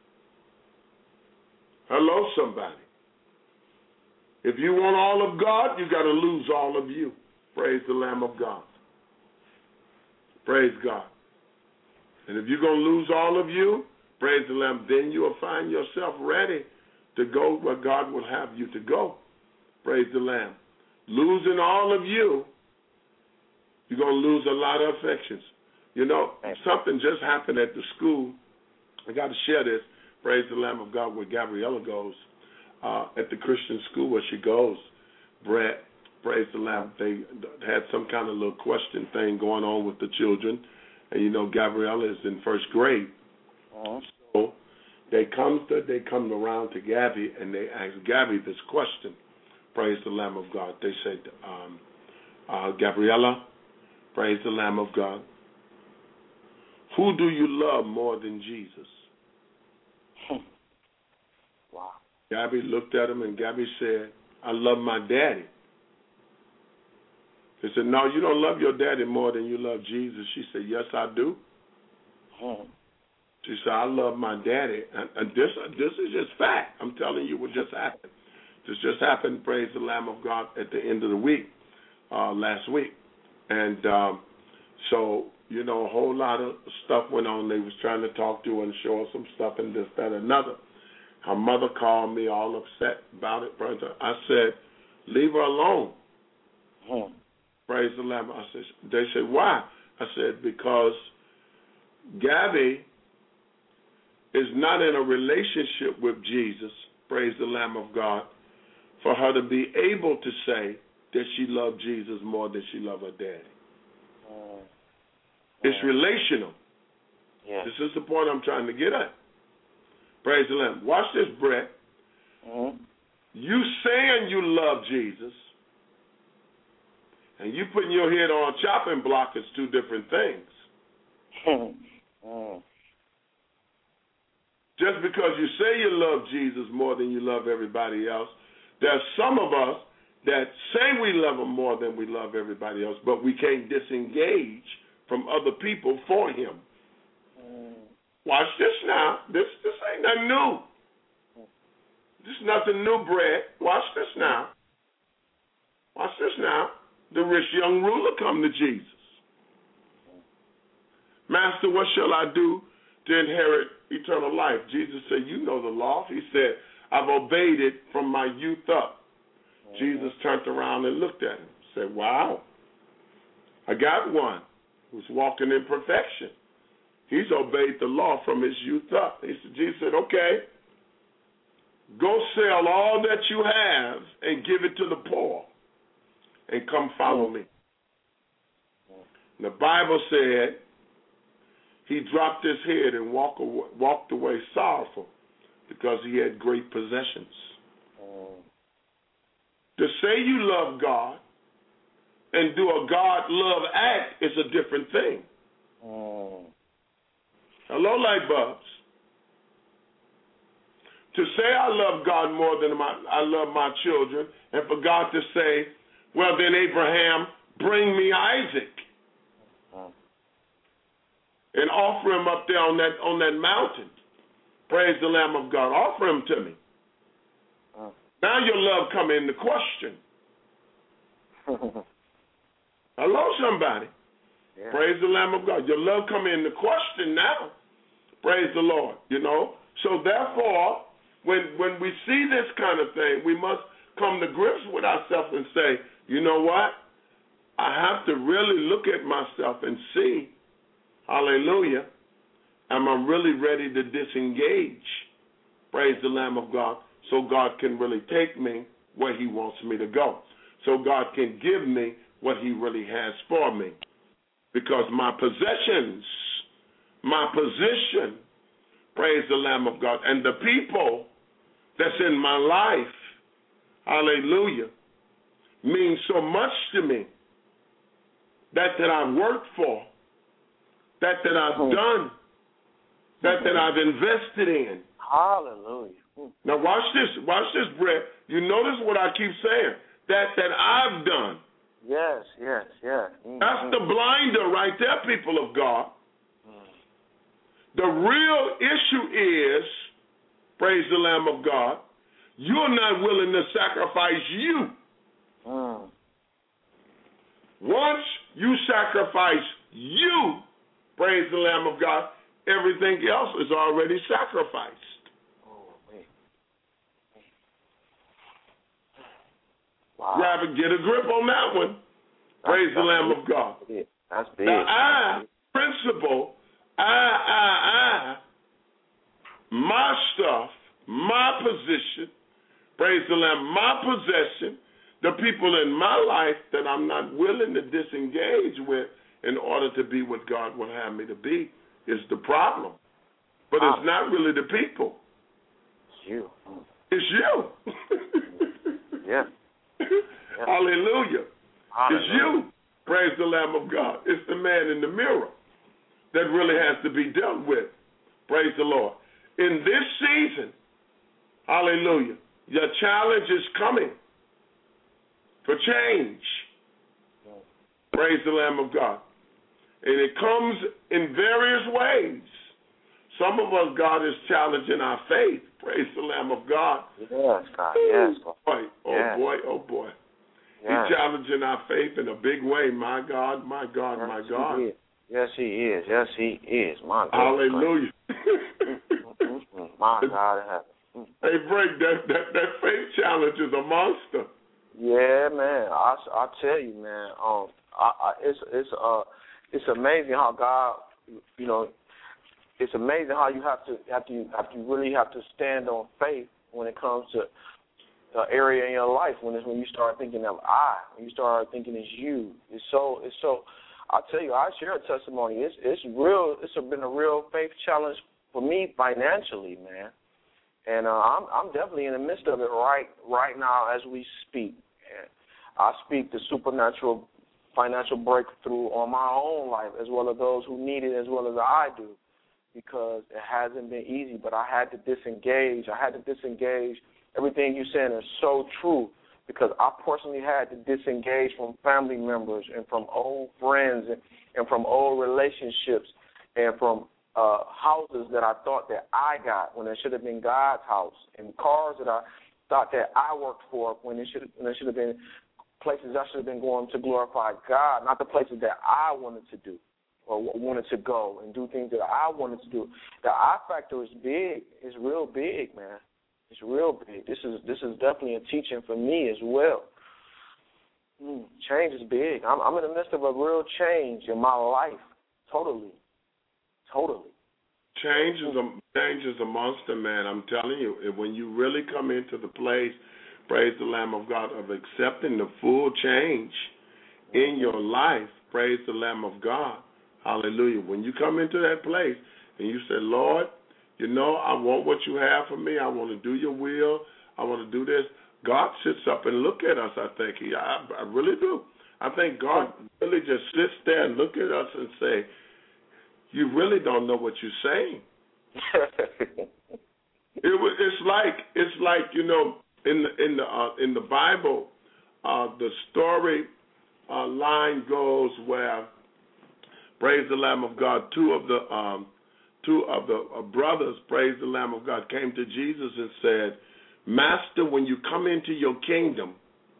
Hello, somebody. If you want all of God, you got to lose all of you. Praise the Lamb of God. Praise God. And if you're going to lose all of you, praise the Lamb, then you will find yourself ready to go where God will have you to go. Praise the Lamb. Losing all of you, you're going to lose a lot of affections. You know, something just happened at the school. I got to share this. Praise the Lamb of God, where Gabriella goes. Uh, at the Christian school where she goes, Brett, praise the Lamb, they had some kind of little question thing going on with the children. And, you know, Gabriella is in first grade. Uh-huh. So They come to, they come around to Gabby and they ask Gabby this question. Praise the Lamb of God. They said, um, uh, Gabriella, praise the Lamb of God. Who do you love more than Jesus? Wow. Gabby looked at him and Gabby said, I love my daddy. They said, no, you don't love your daddy more than you love Jesus. She said, yes, I do. Hmm. She said, I love my daddy. And, and this this is just fact. I'm telling you what just happened. This just happened, praise the Lamb of God, at the end of the week, uh, last week. And um, so, you know, a whole lot of stuff went on. They was trying to talk to her and show her some stuff and this, that, and another. Her mother called me all upset about it. I said, leave her alone. Mm. Praise the Lamb. I said, they said, why? I said, because Gabby is not in a relationship with Jesus, praise the Lamb of God, for her to be able to say that she loved Jesus more than she loved her daddy. Mm. It's Mm. relational. Yes. This is the point I'm trying to get at. Praise the Lamb. Watch this, Brett. Mm. You saying you love Jesus and you putting your head on a chopping block is two different things. Mm. Just because you say you love Jesus more than you love everybody else, there's some of us that say we love him more than we love everybody else, but we can't disengage from other people for him. Mm. Watch this now. This this ain't nothing new. This is nothing new, Brett. Watch this now. Watch this now. The rich young ruler come to Jesus. Master, what shall I do to inherit eternal life? Jesus said, you know the law. He said, I've obeyed it from my youth up. Mm-hmm. Jesus turned around and looked at him. Said, wow, I got one who's walking in perfection. He's obeyed the law from his youth up. He said, Jesus said, okay, go sell all that you have and give it to the poor and come follow me. And the Bible said he dropped his head and walk away, walked away sorrowful because he had great possessions. Mm. To say you love God and do a God love act is a different thing. Mm. Hello, light bulbs. To say I love God more than my, I love my children, and for God to say, well, then, Abraham, bring me Isaac. Mm. And offer him up there on that on that mountain. Praise the Lamb of God. Offer him to me. Mm. Now your love come into question. Hello, somebody. Yeah. Praise the Lamb of God. Your love come into question now. Praise the Lord. You know. So therefore, when when we see this kind of thing, we must come to grips with ourselves and say, you know what? I have to really look at myself and see, hallelujah, am I really ready to disengage? Praise the Lamb of God, so God can really take me where he wants me to go. So God can give me what he really has for me. Because my possessions, my position, praise the Lamb of God, and the people that's in my life, hallelujah, means so much to me. That that I've worked for, that that I've mm. done, that that I've invested in. Hallelujah. Mm. Now watch this, watch this, Brett. You notice what I keep saying, that that I've done. Yes, yes, yes. Mm-hmm. That's the blinder right there, people of God. Mm. The real issue is, praise the Lamb of God, you're not willing to sacrifice you. Mm. Once you sacrifice you, praise the Lamb of God, everything else is already sacrificed. Oh, wait. Wow. Grab it, get a grip on that one. Praise that's, the Lamb big. of God. That's big. The I principle, I, I, I, my stuff, my position, praise the Lamb, my possession, the people in my life that I'm not willing to disengage with in order to be what God would have me to be is the problem. But ah. it's not really the people. It's you. It's you. yeah. yeah. Hallelujah. Hallelujah. It's you. Praise the Lamb of God. It's the man in the mirror that really has to be dealt with. Praise the Lord. In this season, hallelujah, your challenge is coming for change. Praise the Lamb of God. And it comes in various ways. Some of us, God is challenging our faith. Praise the Lamb of God. Yes, God. Yes, God. Boy, oh, yes. boy, oh, boy. Yes. He's challenging our faith in a big way. My God, my God, yes, my God. He yes, he is. Yes, he is. My God. Hallelujah. my God in heaven. Hey, Frank, that, that, that faith challenge is a monster. Yeah, man. I, I tell you, man. Um, I, I, it's it's uh it's amazing how God, you know, it's amazing how you have to have to have to really have to stand on faith when it comes to an area in your life. When it's when you start thinking of I, when you start thinking it's you. It's so it's so. I tell you, I share a testimony. It's it's real. It's been a real faith challenge for me financially, man. And uh, I'm I'm definitely in the midst of it right right now as we speak. And I speak the supernatural financial breakthrough on my own life as well as those who need it as well as I do, because it hasn't been easy. But I had to disengage. I had to disengage. Everything you're saying is so true, because I personally had to disengage from family members and from old friends and, and from old relationships and from uh, houses that I thought that I got when it should have been God's house, and cars that I thought that I worked for when it should when it should have been places I should have been going to glorify God, not the places that I wanted to do or wanted to go and do things that I wanted to do. The I factor is big. It's real big, man. It's real big. This is this is definitely a teaching for me as well. Mm, change is big. I'm, I'm in the midst of a real change in my life. Totally. Totally. Change is a change is a monster, man. I'm telling you, when you really come into the place, praise the Lamb of God, of accepting the full change in your life, praise the Lamb of God, hallelujah. When you come into that place and you say, Lord, you know, I want what you have for me. I want to do your will. I want to do this. God sits up and look at us, I think. He, I, I really do. I think God really just sits there and look at us and say, you really don't know what you're saying. it was, it's like it's like you know in the in the uh, in the Bible, uh, the story uh, line goes where, praise the Lamb of God, two of the um, two of the uh, brothers, praise the Lamb of God, came to Jesus and said, Master, when you come into your kingdom,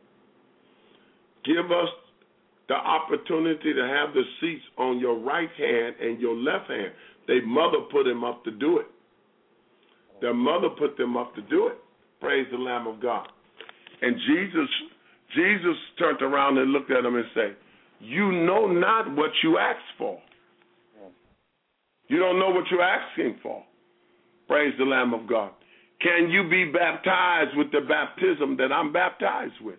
give us the opportunity to have the seats on your right hand and your left hand. Their mother put him up to do it. Their mother put them up to do it. Praise the Lamb of God. And Jesus, Jesus turned around and looked at him and said, you know not what you asked for. You don't know what you're asking for. Praise the Lamb of God. Can you be baptized with the baptism that I'm baptized with?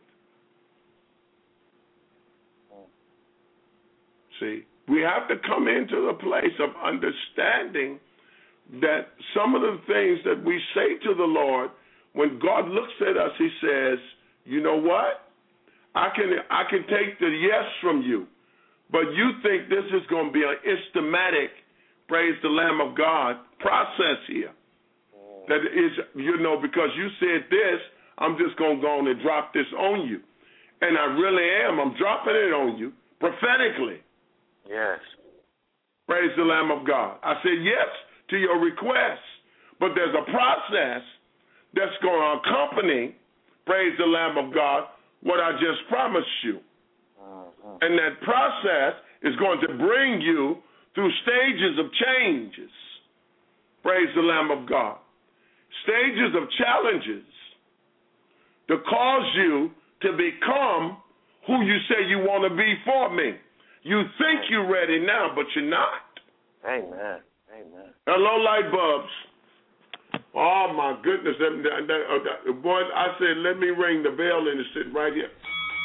See, we have to come into the place of understanding that some of the things that we say to the Lord, when God looks at us, he says, you know what? I can I can take the yes from you, but you think this is going to be an systematic, praise the Lamb of God, process here. That is, you know, because you said this, I'm just going to go on and drop this on you. And I really am. I'm dropping it on you prophetically. Yes. Praise the Lamb of God. I said yes to your request, but there's a process that's going to accompany, praise the Lamb of God, what I just promised you. Uh-huh. And that process is going to bring you through stages of changes. Praise the Lamb of God. Stages of challenges to cause you to become who you say you want to be for me. You think you're ready now, but you're not. Amen. Amen. Hello, light bulbs. Oh, my goodness. Boy, I said, let me ring the bell and it's sitting right here.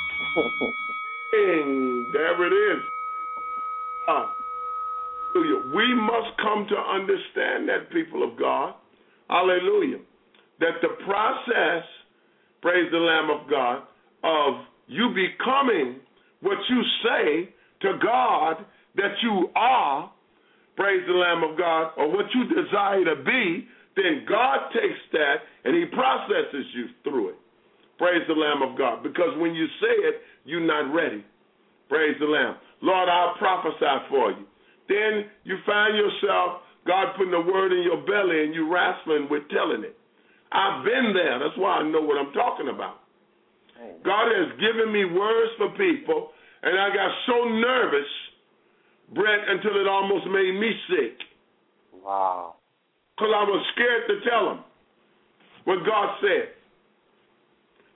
Ding. There it is. Uh, we must come to understand that, people of God. Hallelujah. That the process, praise the Lamb of God, of you becoming what you say to God that you are, praise the Lamb of God, or what you desire to be, then God takes that and he processes you through it. Praise the Lamb of God. Because when you say it, you're not ready. Praise the Lamb. Lord, I'll prophesy for you. Then you find yourself, God putting a word in your belly and you wrestling with telling it. I've been there. That's why I know what I'm talking about. God has given me words for people, and I got so nervous, Brett, until it almost made me sick. Wow. Because I was scared to tell them what God said.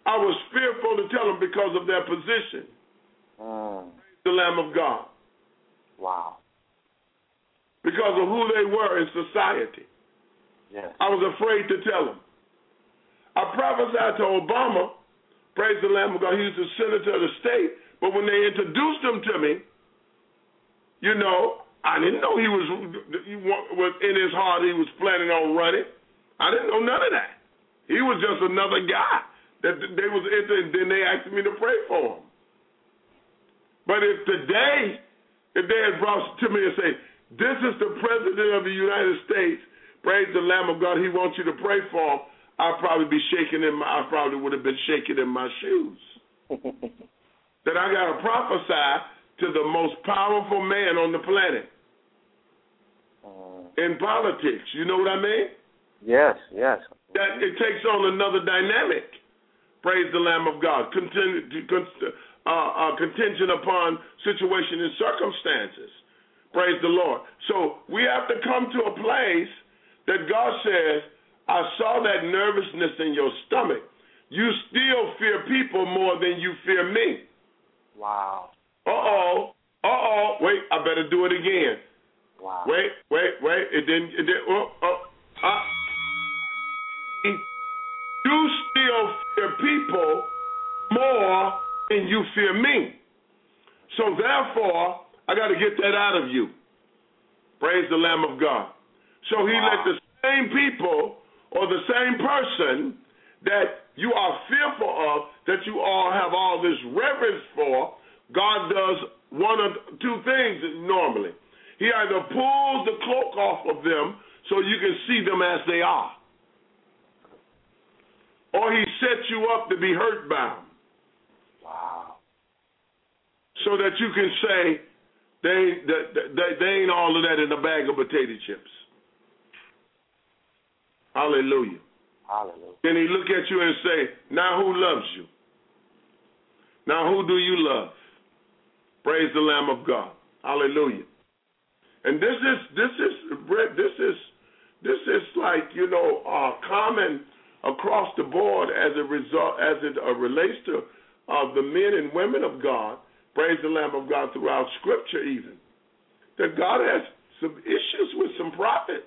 I was fearful to tell them because of their position. Mm. The Lamb of God. Wow. Because of who they were in society. Yes. I was afraid to tell them. I prophesied to Obama, praise the Lamb of God, he was a senator of the state, but when they introduced him to me, you know, I didn't know he was, he was in his heart, he was planning on running. I didn't know none of that. He was just another guy that they was into, and then they asked me to pray for him. But if today, if they had brought to me and say, this is the President of the United States, praise the Lamb of God, he wants you to pray for him, I'd probably be shaking in my, I probably would have been shaking in my shoes. That I got to prophesy to the most powerful man on the planet uh, in politics. You know what I mean? Yes, yes. That it takes on another dynamic. Praise the Lamb of God. Contingent, uh, uh, contingent upon situation and circumstances. Praise the Lord. So we have to come to a place that God says, I saw that nervousness in your stomach. You still fear people more than you fear me. Wow. Uh-oh. Uh-oh. Wait, I better do it again. Wow. Wait, wait, wait. It didn't, it didn't, oh, oh, uh. You still fear people more than you fear me. So therefore, I got to get that out of you. Praise the Lamb of God. So he wow. let the same people or the same person that you are fearful of, that you all have all this reverence for, God does one of two things normally. He either pulls the cloak off of them so you can see them as they are, or he sets you up to be hurt bound. Wow. So that you can say, they, they, they, they ain't all of that in a bag of potato chips. Hallelujah. Hallelujah. Then he look at you and say, now who loves you? Now who do you love? Praise the Lamb of God. Hallelujah. And this is this is this is this is like, you know, uh, common across the board as a result as it uh, relates to uh, the men and women of God. Praise the Lamb of God throughout Scripture even. That God has some issues with some prophets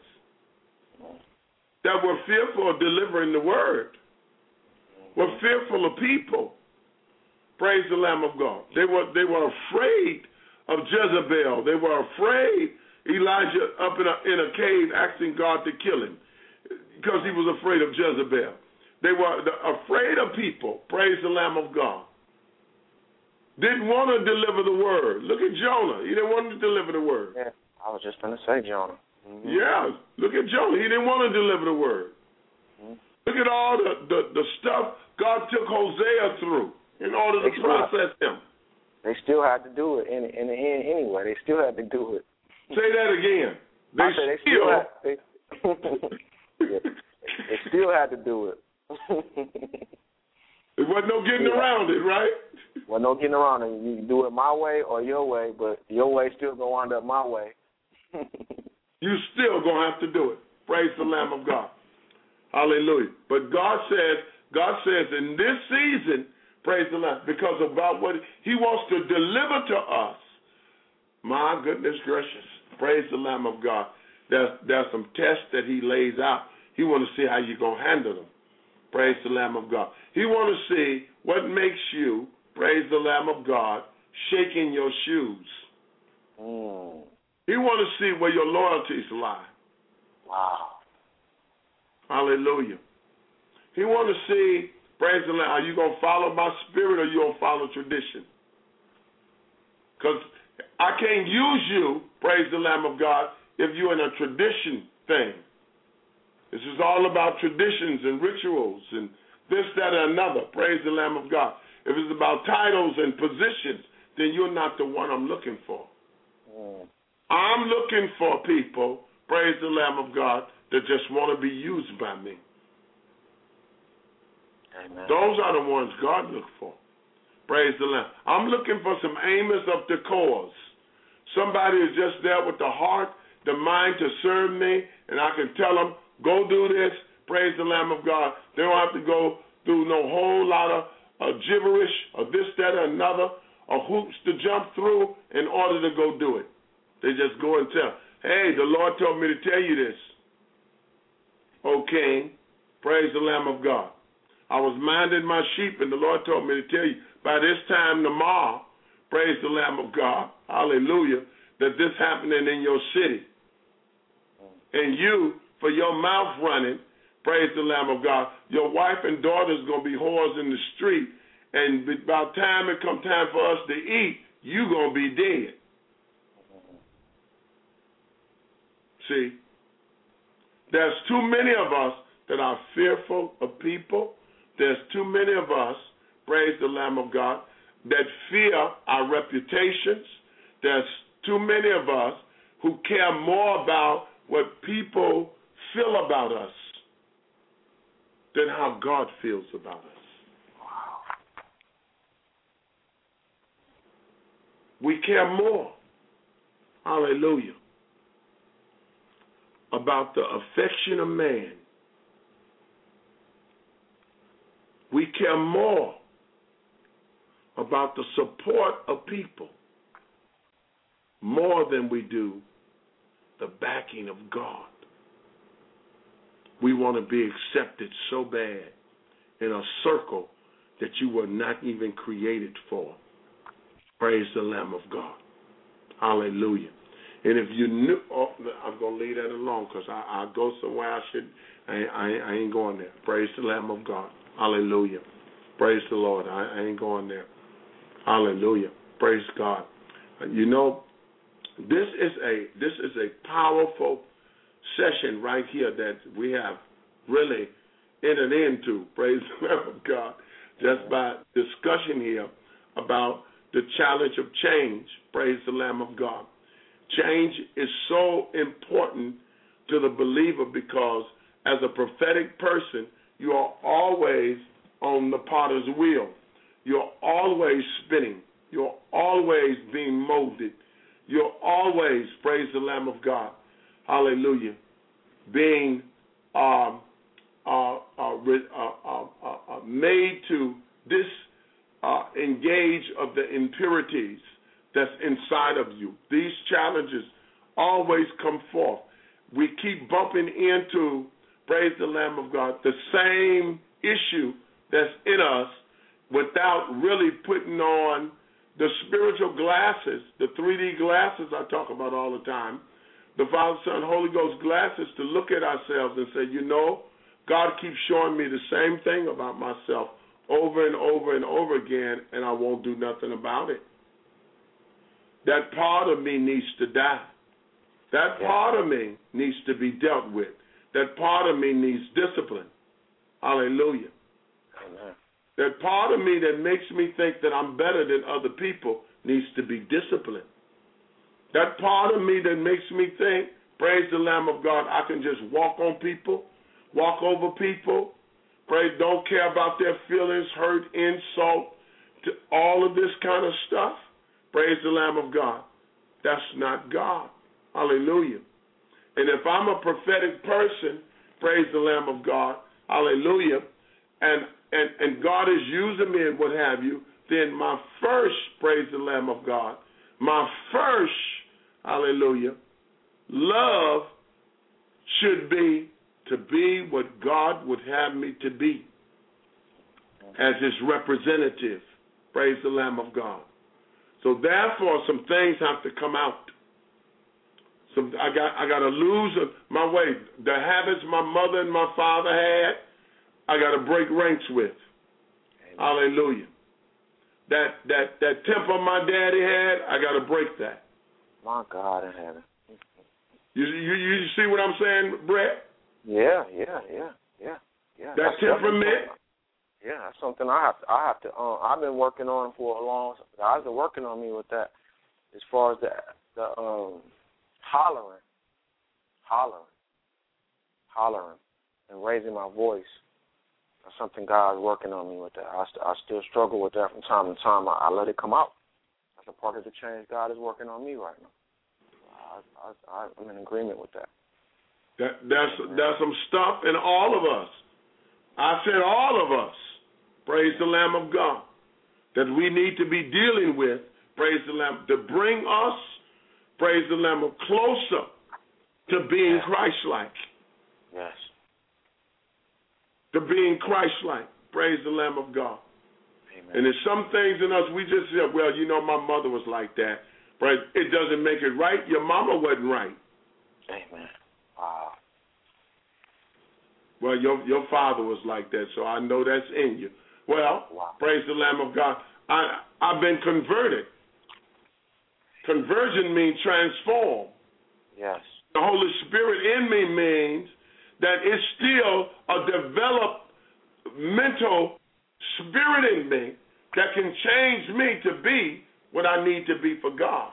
that were fearful of delivering the word, were fearful of people. Praise the Lamb of God. They were they were afraid of Jezebel. They were afraid Elijah up in a, in a cave asking God to kill him because he was afraid of Jezebel. They were afraid of people. Praise the Lamb of God. Didn't want to deliver the word. Look at Jonah. He didn't want to deliver the word. Yeah, I was just going to say Jonah. Mm-hmm. Yeah, look at Jonah. He didn't want to deliver the word. Mm-hmm. Look at all the, the, the stuff God took Hosea through in order to they process still, him. They still had to do it in, in the end anyway. They still had to do it. Say that again. They, I said they still, still had, they, yeah, they still had to do it. There wasn't no getting yeah. around it, right? Well, no getting around it. You can do it my way or your way, but your way still going to wind up my way. You still going to have to do it. Praise the Lamb of God. Hallelujah. But God says, God says in this season, praise the Lamb, because about what he wants to deliver to us. My goodness gracious. Praise the Lamb of God. There's, there's some tests that he lays out. He wants to see how you're going to handle them. Praise the Lamb of God. He wants to see what makes you, praise the Lamb of God, shaking your shoes. Mm. He wants to see where your loyalties lie. Wow. Hallelujah. He wants to see, praise the Lamb, are you going to follow my spirit or are you going to follow tradition? Because I can't use you, praise the Lamb of God, if you're in a tradition thing. This is all about traditions and rituals and this, that, and another. Praise the Lamb of God. If it's about titles and positions, then you're not the one I'm looking for. Mm. I'm looking for people, praise the Lamb of God, that just want to be used by me. Amen. Those are the ones God looks for. Praise the Lamb. I'm looking for some Amos of the cause. Somebody who's just there with the heart, the mind to serve me, and I can tell them, go do this, praise the Lamb of God. They don't have to go through no whole lot of uh, gibberish or this, that, or another, or hoops to jump through in order to go do it. They just go and tell, hey, the Lord told me to tell you this. O King, praise the Lamb of God. I was minding my sheep, and the Lord told me to tell you, by this time tomorrow, praise the Lamb of God, hallelujah, that this happening in your city. And you, for your mouth running, praise the Lamb of God, your wife and daughter's going to be whores in the street, and by the time it come time for us to eat, you going to be dead. See, there's too many of us that are fearful of people. There's too many of us, praise the Lamb of God, that fear our reputations. There's too many of us who care more about what people feel about us than how God feels about us. We care more, hallelujah, about the affection of man. We care more about the support of people more than we do the backing of God. We want to be accepted so bad in a circle that you were not even created for. Praise the Lamb of God. Hallelujah. And if you knew, oh, I'm going to leave that alone because I, I go somewhere I should, I, I, I ain't going there. Praise the Lamb of God. Hallelujah. Praise the Lord. I, I ain't going there. Hallelujah. Praise God. You know, this is a this is a powerful session right here that we have really entered into. Praise the Lamb of God. Just by discussion here about the challenge of change. Praise the Lamb of God. Change is so important to the believer because as a prophetic person, you are always on the potter's wheel. You're always spinning. You're always being molded. You're always, praise the Lamb of God, hallelujah, being um, uh, uh, uh, uh, uh, made to this uh, engage of the impurities that's inside of you. These challenges always come forth. We keep bumping into, praise the Lamb of God, the same issue that's in us without really putting on the spiritual glasses, the three D glasses I talk about all the time, the Father, Son, Holy Ghost glasses to look at ourselves and say, you know, God keeps showing me the same thing about myself over and over and over again, and I won't do nothing about it. That part of me needs to die. That yeah. part of me needs to be dealt with. That part of me needs discipline. Hallelujah. Amen. That part of me that makes me think that I'm better than other people needs to be disciplined. That part of me that makes me think, praise the Lamb of God, I can just walk on people, walk over people, praise, don't care about their feelings, hurt, insult, to all of this kind of stuff. Praise the Lamb of God. That's not God. Hallelujah. And if I'm a prophetic person, praise the Lamb of God, hallelujah, and And, and God is using me and what have you, then my first, praise the Lamb of God, my first, hallelujah, love should be to be what God would have me to be as his representative, praise the Lamb of God. So therefore, some things have to come out. Some, I got I got to lose my way. The habits my mother and my father had, I got to break ranks with. Amen. Hallelujah. That that that temper my daddy had, I got to break that. My God in heaven. You, you you see what I'm saying, Brett? Yeah, yeah, yeah, yeah, yeah. That that's temperament. Yeah, that's something I have to. I have to. Um, I've been working on for a long. God's been working on me with that, as far as the the um, hollering, hollering, hollering, and raising my voice. That's something God's working on me with that. I, st- I still struggle with that from time to time. I, I let it come out. That's a part of the change God is working on me right now. I, I, I'm in agreement with that. That that's Amen. There's some stuff in all of us. I said all of us. praise the Lamb of God, that we need to be dealing with, praise the Lamb, to bring us, praise the Lamb, closer to being yes. Christ-like. Yes. To being Christ-like. Praise the Lamb of God. Amen. And there's some things in us we just say, well, you know, my mother was like that. But it doesn't make it right. Your mama wasn't right. Amen. Wow. Well, your your father was like that, so I know that's in you. Well, wow. Praise the Lamb of God. I, I've been converted. Conversion means transform. Yes. The Holy Spirit in me means that it's still a developed mental spirit in me that can change me to be what I need to be for God.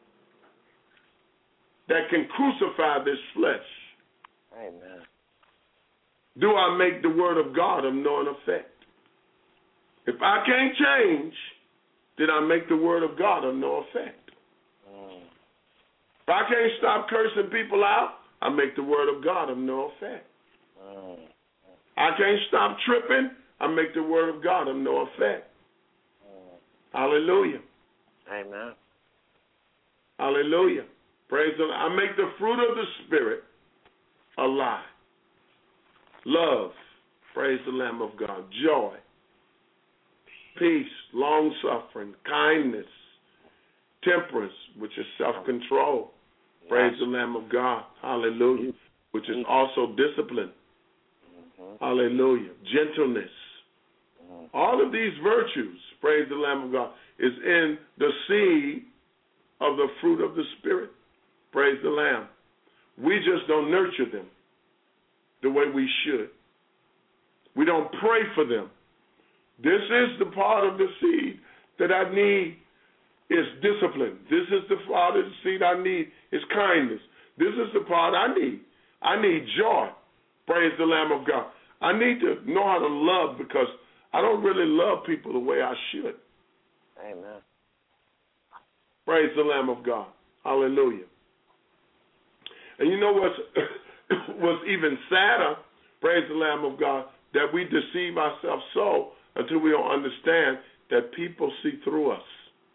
That can crucify this flesh. Amen. Do I make the word of God of no effect? If I can't change, then I make the word of God of no effect. Mm. If I can't stop cursing people out, I make the word of God of no effect. Mm. I can't stop tripping, I make the word of God of no effect. Mm. Hallelujah. Amen. Hallelujah. Praise the Lord. I make the fruit of the Spirit alive. Love, praise the Lamb of God. Joy, peace, long-suffering, kindness, temperance, which is self-control. Yes. Praise the Lamb of God. Hallelujah. Which is also discipline. Mm-hmm. Hallelujah. Gentleness. Mm-hmm. All of these virtues, praise the Lamb of God, is in the seed of the fruit of the Spirit. Praise the Lamb. We just don't nurture them the way we should. We don't pray for them. This is the part of the seed that I need is discipline. This is the part of the seed I need is kindness. This is the part I need. I need joy. Praise the Lamb of God. I need to know how to love because I don't really love people the way I should. Amen. Praise the Lamb of God. Hallelujah. And you know what's, what's even sadder, praise the Lamb of God, that we deceive ourselves so until we don't understand that people see through us.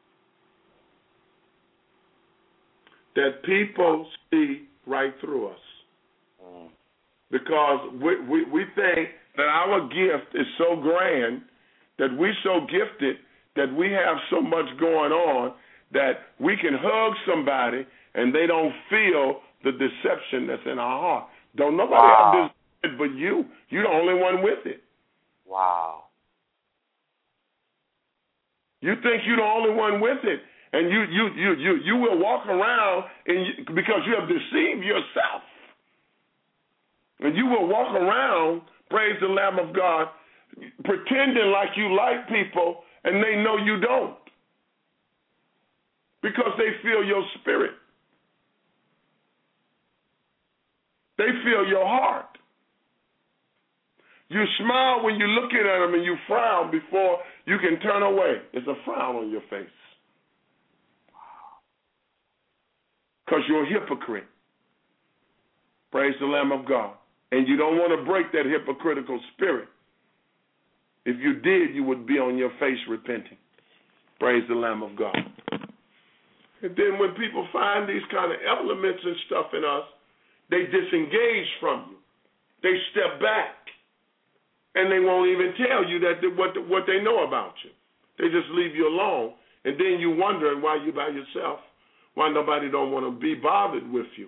That people see right through us. Mm. Because we, we, we think that our gift is so grand, that we're so gifted, that we have so much going on, that we can hug somebody and they don't feel the deception that's in our heart. Don't nobody wow. have this but you. You're the only one with it. Wow. You think you're the only one with it, and you you you you you will walk around and you, because you have deceived yourself, and you will walk around, praise the Lamb of God, pretending like you like people, and they know you don't, because they feel your spirit. They feel your heart. You smile when you're looking at them and you frown before you can turn away. There's a frown on your face. Because you're a hypocrite. Praise the Lamb of God. And you don't want to break that hypocritical spirit. If you did, you would be on your face repenting. Praise the Lamb of God. And then when people find these kind of elements and stuff in us, they disengage from you. They step back. And they won't even tell you that they, what what they know about you. They just leave you alone, and then you wondering why you by yourself, why nobody don't want to be bothered with you.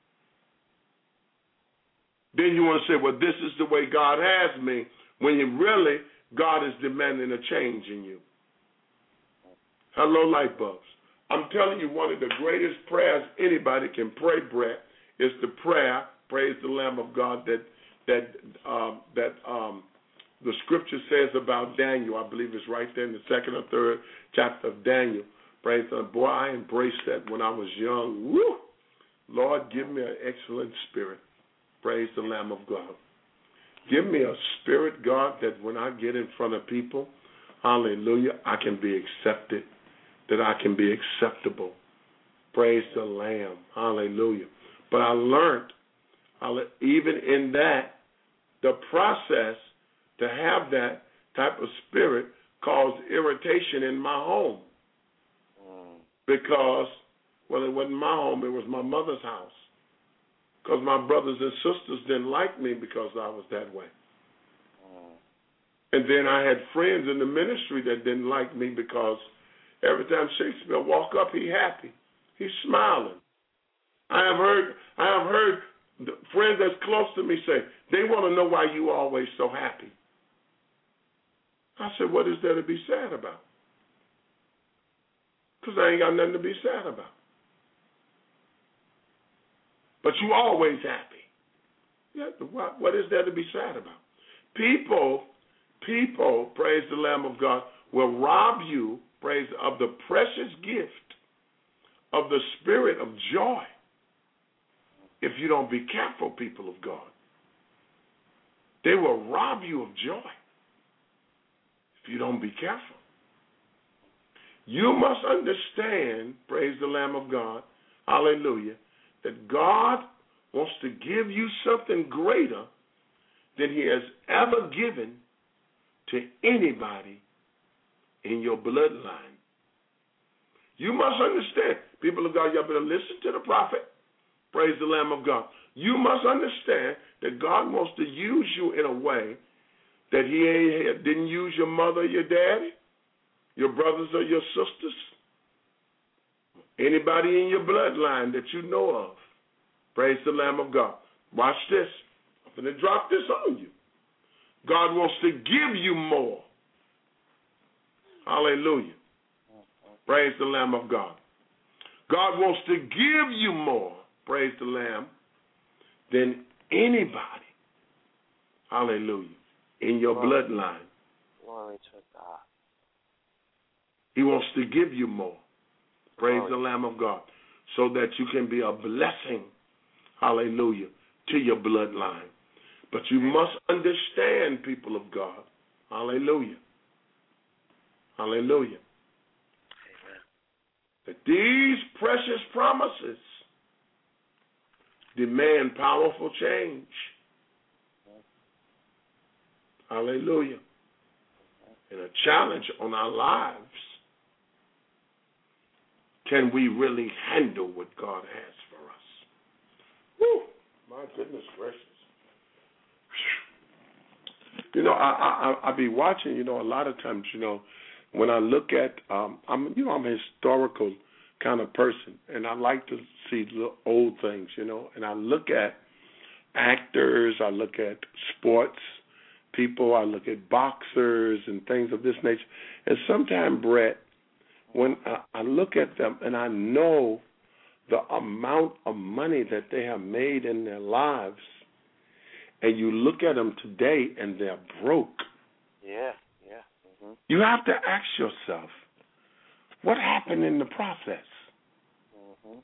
Then you want to say, well, this is the way God has me, when you really, God is demanding a change in you. Hello, light bulbs. I'm telling you, one of the greatest prayers anybody can pray, Brett, is the prayer, praise the Lamb of God, that that um, that um, the scripture says about Daniel. I believe it's right there in the second or third chapter of Daniel. Praise the Lord. Boy, I embraced that when I was young. Woo! Lord, give me an excellent spirit. Praise the Lamb of God. Give me a spirit, God, that when I get in front of people, hallelujah, I can be accepted, that I can be acceptable. Praise the Lamb. Hallelujah. But I learned, even in that, the process to have that type of spirit caused irritation in my home. Mm. Because, well, it wasn't my home, it was my mother's house. Because my brothers and sisters didn't like me because I was that way. Mm. And then I had friends in the ministry that didn't like me because every time Shakespeare walk up, he happy. He's smiling. I have heard I have heard friends that's close to me say, they want to know why you always so happy. I said, what is there to be sad about? Because I ain't got nothing to be sad about. But you always happy. Yeah, what, what is there to be sad about? People, people, praise the Lamb of God, will rob you, praise, of the precious gift of the spirit of joy if you don't be careful, people of God. They will rob you of joy if you don't be careful. You must understand, praise the Lamb of God, hallelujah, that God wants to give you something greater than he has ever given to anybody in your bloodline. You must understand, people of God, y'all better listen to the prophet. Praise the Lamb of God. You must understand that God wants to use you in a way that he didn't use your mother or your daddy, your brothers or your sisters, anybody in your bloodline that you know of. Praise the Lamb of God. Watch this. I'm going to drop this on you. God wants to give you more. Hallelujah. Praise the Lamb of God. God wants to give you more, praise the Lamb, than anybody, hallelujah, in your Glory. bloodline. Glory to God. He wants to give you more, praise Glory. the Lamb of God, so that you can be a blessing, hallelujah, to your bloodline. But you must understand, people of God, hallelujah, hallelujah, that these precious promises demand powerful change. Hallelujah. And a challenge on our lives. Can we really handle what God has for us? Woo! My goodness gracious. You know, I I I be watching. You know, a lot of times, you know, when I look at, um, I'm you know, I'm a historical kind of person, and I like to see the old things, you know, and I look at actors, I look at sports people, I look at boxers and things of this nature, and sometimes, Brett, when I, I look at them and I know the amount of money that they have made in their lives, and you look at them today and they're broke. Yeah, yeah. Mm-hmm. You have to ask yourself, what happened in the process? Mm-hmm.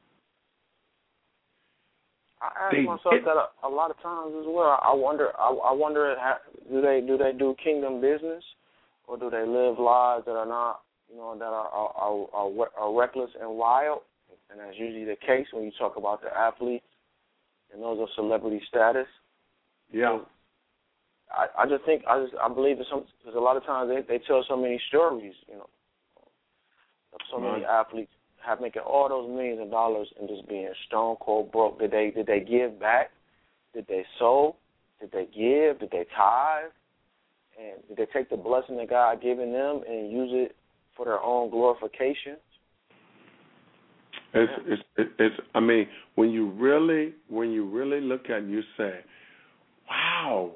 I ask they, myself it, that a, a lot of times as well. I wonder, I, I wonder, how, do they do they do kingdom business, or do they live lives that are not, you know, that are are, are, are reckless and wild? And that's usually the case when you talk about the athletes and those of celebrity status. Yeah. I, I just think I just I believe that some because a lot of times they, they tell so many stories, you know, of so many right. athletes have making all those millions of dollars and just being stone cold broke. Did they did they give back? Did they sow? Did they give? Did they tithe? And did they take the blessing that God given them and use it for their own glorification? It's, yeah. it's, it's, I mean, when you really, when you really look at it, you say, wow,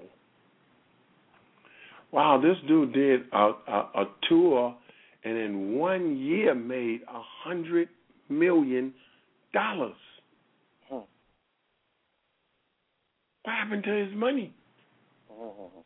wow, this dude did a, a, a tour and in one year made a hundred million dollars. Hmm. What happened to his money? Mm-hmm.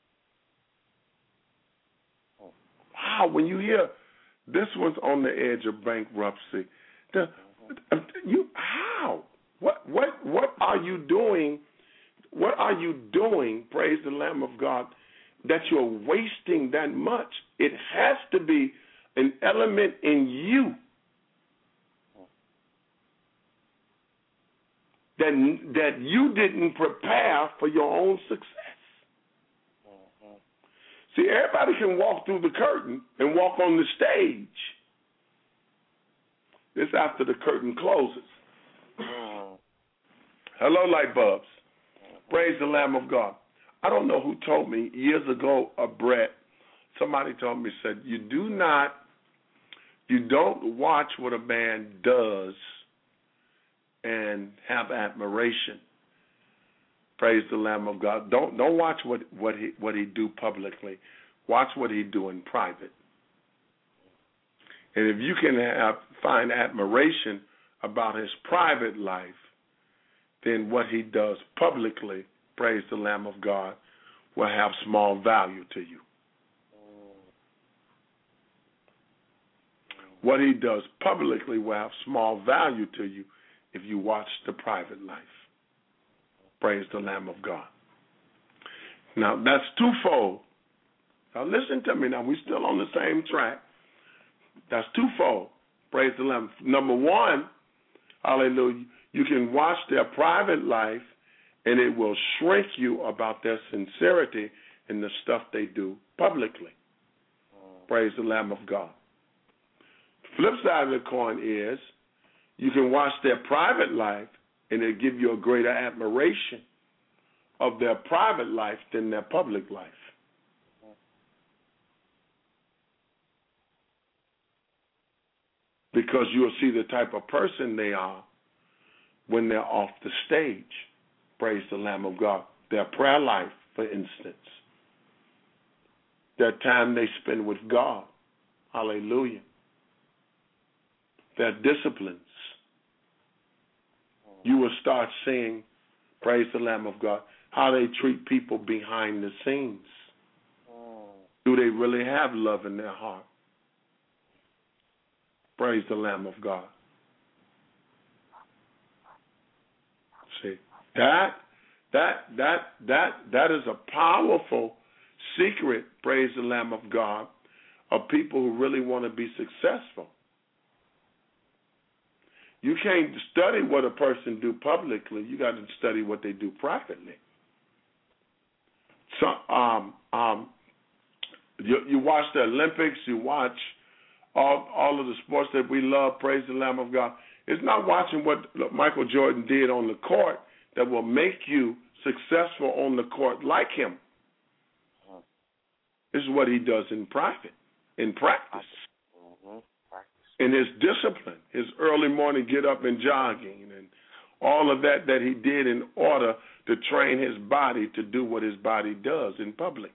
Wow, when you hear this one's on the edge of bankruptcy, the, you how? What what what are you doing? What are you doing? Praise the Lamb of God, that you're wasting that much. It has to be an element in you that that you didn't prepare for your own success. See, everybody can walk through the curtain and walk on the stage. It's after the curtain closes. Mm. Hello, light bulbs. Praise the Lamb of God. I don't know who told me years ago, uh, Brett, somebody told me, said, you do not, you don't watch what a man does and have admiration. Praise the Lamb of God. Don't don't watch what, what he what he do publicly. Watch what he do in private. And if you can have, find admiration about his private life, then what he does publicly, praise the Lamb of God, will have small value to you. What he does publicly will have small value to you if you watch the private life. Praise the Lamb of God. Now, that's twofold. Now, listen to me now. We're still on the same track. That's twofold. Praise the Lamb. Number one, hallelujah, you can watch their private life, and it will shrink you about their sincerity in the stuff they do publicly. Praise the Lamb of God. Flip side of the coin is you can watch their private life, and it'll give you a greater admiration of their private life than their public life. Because you'll see the type of person they are when they're off the stage. Praise the Lamb of God. Their prayer life, for instance. Their time they spend with God. Hallelujah. Their disciplines. You will start seeing, praise the Lamb of God, how they treat people behind the scenes. Do they really have love in their heart? Praise the Lamb of God. See, that that that that that is a powerful secret, praise the Lamb of God, of people who really want to be successful. You can't study what a person do publicly. You got to study what they do privately. So, um, um, you, you watch the Olympics. You watch all all of the sports that we love. Praise the Lamb of God. It's not watching what Michael Jordan did on the court that will make you successful on the court like him. This is what he does in private, in practice. In his discipline, his early morning get up and jogging and all of that that he did in order to train his body to do what his body does in public.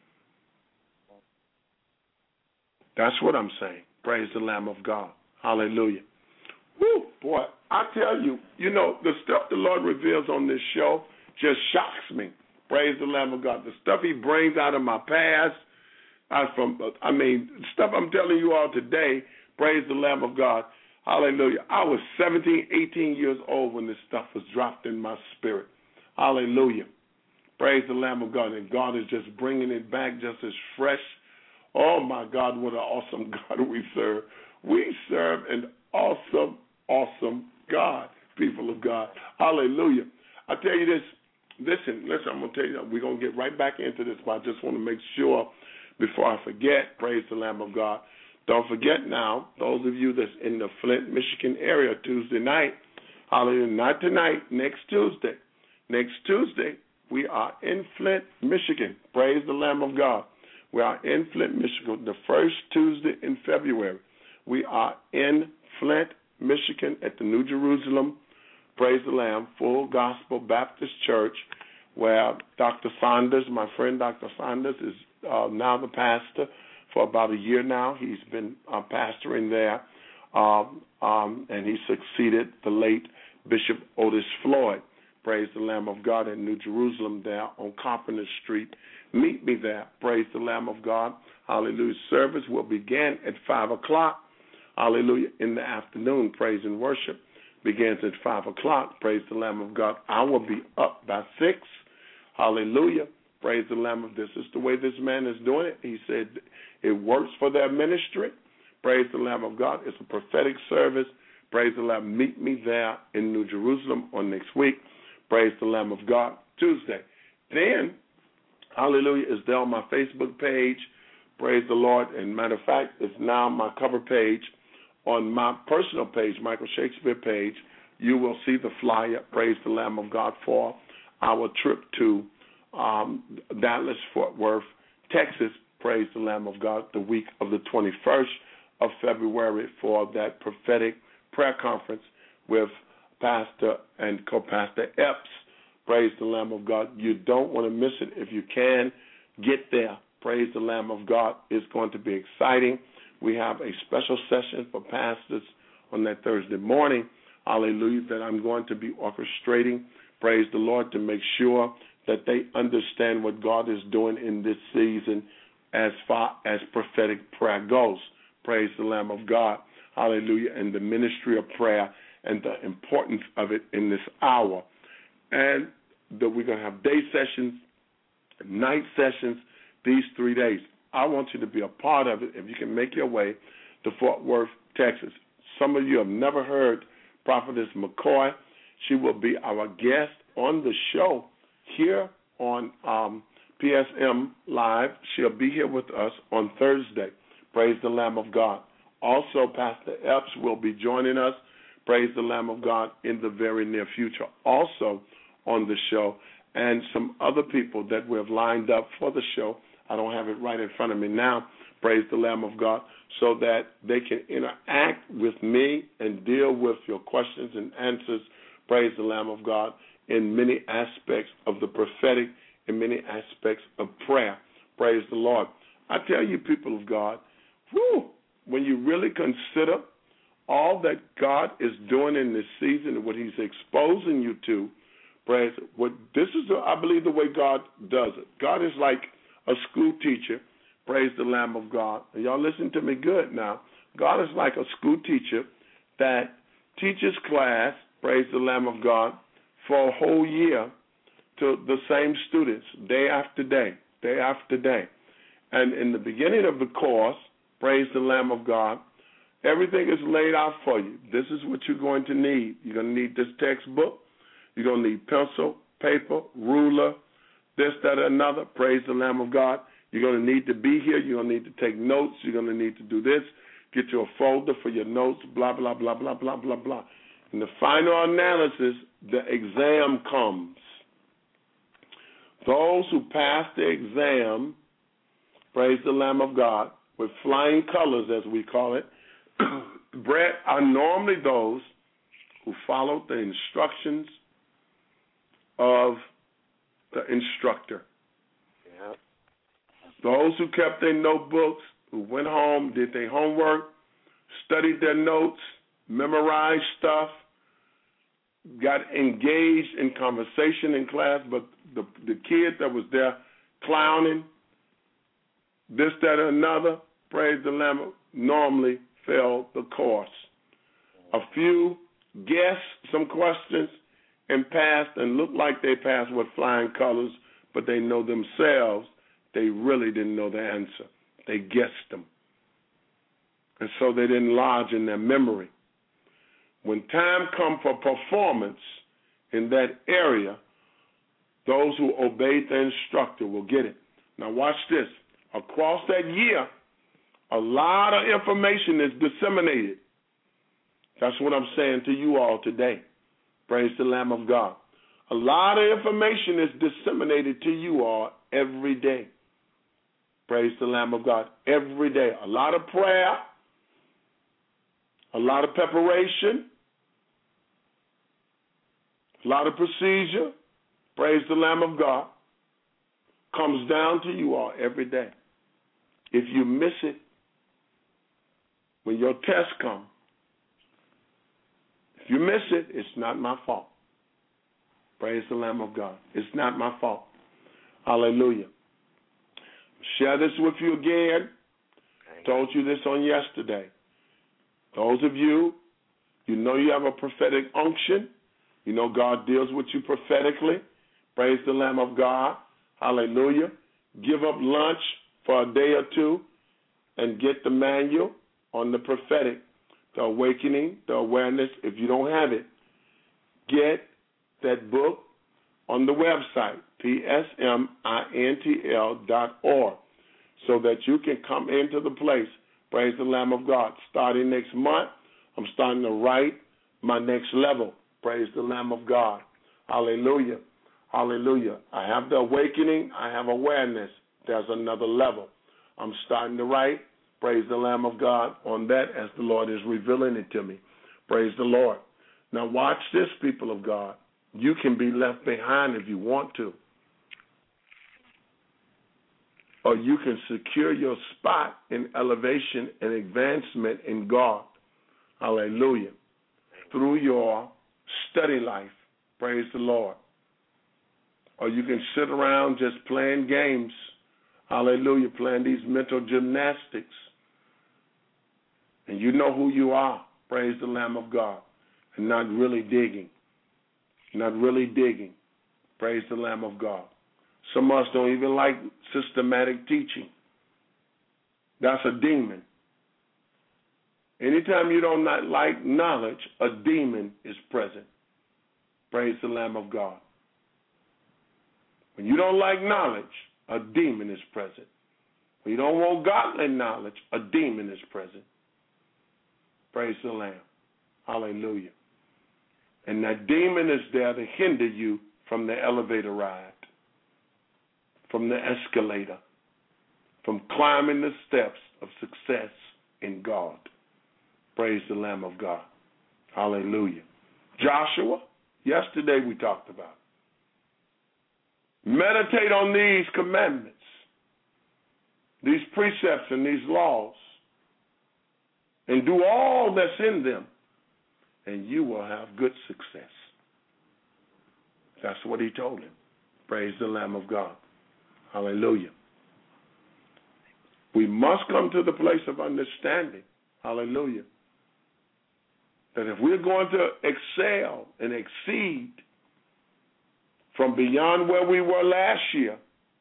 That's what I'm saying. Praise the Lamb of God. Hallelujah. Woo, boy, I tell you, you know, the stuff the Lord reveals on this show just shocks me. Praise the Lamb of God. The stuff he brings out of my past, I, from, I mean, stuff I'm telling you all today, praise the Lamb of God. Hallelujah. I was seventeen, eighteen years old when this stuff was dropped in my spirit. Hallelujah. Praise the Lamb of God. And God is just bringing it back just as fresh. Oh, my God, what an awesome God we serve. We serve an awesome, awesome God, people of God. Hallelujah. I tell you this. Listen, listen, I'm going to tell you, we're going to get right back into this, but I just want to make sure before I forget, praise the Lamb of God. Don't forget now, those of you that's in the Flint, Michigan area Tuesday night, hallelujah, not tonight, next Tuesday. Next Tuesday, we are in Flint, Michigan. Praise the Lamb of God. We are in Flint, Michigan, the first Tuesday in February. We are in Flint, Michigan at the New Jerusalem, praise the Lamb, Full Gospel Baptist Church, where Doctor Saunders, my friend Doctor Saunders, is uh, now the pastor. For about a year now, he's been uh, pastoring there, um, um, and he succeeded the late Bishop Otis Floyd. Praise the Lamb of God in New Jerusalem there on Carpenter Street. Meet me there. Praise the Lamb of God. Hallelujah. Service will begin at five o'clock. Hallelujah. In the afternoon, praise and worship begins at five o'clock. Praise the Lamb of God. I will be up by six. Hallelujah. Praise the Lamb of this. Is the way this man is doing it. He said it works for their ministry. Praise the Lamb of God. It's a prophetic service. Praise the Lamb. Meet me there in New Jerusalem on next week. Praise the Lamb of God. Tuesday. Then Hallelujah, is there on my Facebook page. Praise the Lord. And matter of fact, it's now my cover page on my personal page, Michael Shakespeare page. You will see the flyer, praise the Lamb of God, for our trip to um, Dallas, Fort Worth, Texas, praise the Lamb of God, the week of the twenty-first of February for that prophetic prayer conference with Pastor and co-pastor Epps. Praise the Lamb of God. You don't want to miss it. If you can, get there. Praise the Lamb of God. It's going to be exciting. We have a special session for pastors on that Thursday morning, hallelujah, that I'm going to be orchestrating, praise the Lord, to make sure that they understand what God is doing in this season as far as prophetic prayer goes. Praise the Lamb of God, hallelujah, and the ministry of prayer and the importance of it in this hour. And that we're going to have day sessions, night sessions, these three days. I want you to be a part of it if you can make your way to Fort Worth, Texas. Some of you have never heard Prophetess McCoy. She will be our guest on the show here on um, P S M Live. She'll be here with us on Thursday. Praise the Lamb of God. Also, Pastor Epps will be joining us, praise the Lamb of God, in the very near future. Also on the show, and some other people that we have lined up for the show. I don't have it right in front of me now, praise the Lamb of God, so that they can interact with me and deal with your questions and answers, praise the Lamb of God, in many aspects of the prophetic, in many aspects of prayer. Praise the Lord. I tell you, people of God, whew, when you really consider all that God is doing in this season and what he's exposing you to, praise, what this is, the, I believe, the way God does it. God is like a school teacher, praise the Lamb of God. And y'all listen to me good now. God is like a school teacher that teaches class, praise the Lamb of God, for a whole year to the same students, day after day, day after day. And in the beginning of the course, praise the Lamb of God, everything is laid out for you. This is what you're going to need. You're going to need this textbook. You're going to need pencil, paper, ruler, this, that, or another. Praise the Lamb of God. You're going to need to be here. You're going to need to take notes. You're going to need to do this. Get you a folder for your notes, blah, blah, blah, blah, blah, blah, blah. In the final analysis, the exam comes. Those who pass the exam, praise the Lamb of God, with flying colors, as we call it, Brett, are normally those who followed the instructions of the instructor. Yeah. Those who kept their notebooks, who went home, did their homework, studied their notes, memorized stuff, got engaged in conversation in class, but the, the kid that was there clowning, this, that, or another, praise the Lamb, normally failed the course. A few guessed some questions and passed and looked like they passed with flying colors, but they know themselves they really didn't know the answer. They guessed them. And so they didn't lodge in their memory. When time comes for performance in that area, those who obeyed the instructor will get it. Now watch this. Across that year, a lot of information is disseminated. That's what I'm saying to you all today. Praise the Lamb of God. A lot of information is disseminated to you all every day. Praise the Lamb of God. Every day. A lot of prayer, a lot of preparation, a lot of procedure, praise the Lamb of God, comes down to you all every day. If you miss it, when your test comes, if you miss it, it's not my fault. Praise the Lamb of God. It's not my fault. Hallelujah. Share this with you again. Told you this on yesterday. Those of you, you know you have a prophetic unction. You know God deals with you prophetically. Praise the Lamb of God. Hallelujah. Give up lunch for a day or two and get the manual on the prophetic, the awakening, the awareness. If you don't have it, get that book, on the website, P S M I N T L dot org, so that you can come into the place. Praise the Lamb of God. Starting next month, I'm starting to write my next level. Praise the Lamb of God. Hallelujah. Hallelujah. I have the awakening. I have awareness. There's another level. I'm starting to write. Praise the Lamb of God on that as the Lord is revealing it to me. Praise the Lord. Now watch this, people of God. You can be left behind if you want to. Or you can secure your spot in elevation and advancement in God. Hallelujah. Through your study life. Praise the Lord. Or you can sit around just playing games. Hallelujah. Playing these mental gymnastics. And you know who you are. Praise the Lamb of God. And not really digging. Not really digging. Praise the Lamb of God. Some of us don't even like systematic teaching. That's a demon. Anytime you don't not like knowledge, a demon is present. Praise the Lamb of God. When you don't like knowledge, a demon is present. When you don't want godly knowledge, a demon is present. Praise the Lamb. Hallelujah. And that demon is there to hinder you from the elevator ride, from the escalator, from climbing the steps of success in God. Praise the Lamb of God. Hallelujah. Joshua, yesterday we talked about. Meditate on these commandments, these precepts and these laws, and do all that's in them, and you will have good success. That's what he told him. Praise the Lamb of God. Hallelujah. We must come to the place of understanding. Hallelujah. That if we're going to excel and exceed from beyond where we were last year,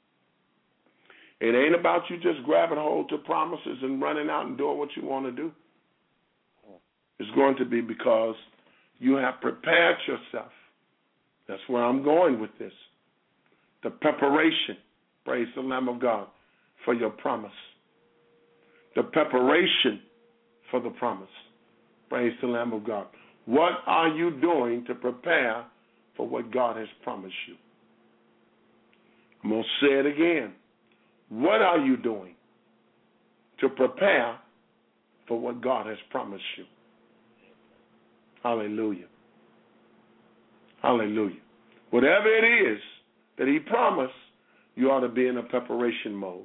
it ain't about you just grabbing hold to promises and running out and doing what you want to do. It's going to be because you have prepared yourself. That's where I'm going with this. The preparation, praise the Lamb of God, for your promise. The preparation for the promise. Praise the Lamb of God. What are you doing to prepare for what God has promised you? I'm going to say it again. What are you doing to prepare for what God has promised you? Hallelujah. Hallelujah. Whatever it is that he promised, you ought to be in a preparation mode.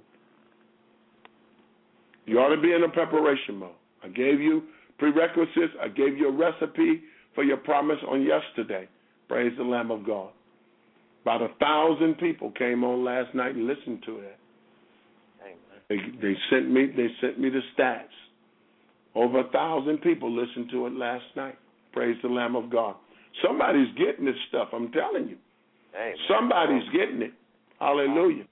You ought to be in a preparation mode. I gave you prerequisites. I gave you a recipe for your promise on yesterday. Praise the Lamb of God. About a thousand people came on last night and listened to it. They, they sent me. They sent me the stats. Over a thousand people listened to it last night. Praise the Lamb of God. Somebody's getting this stuff. I'm telling you. Amen. Somebody's getting it. Hallelujah.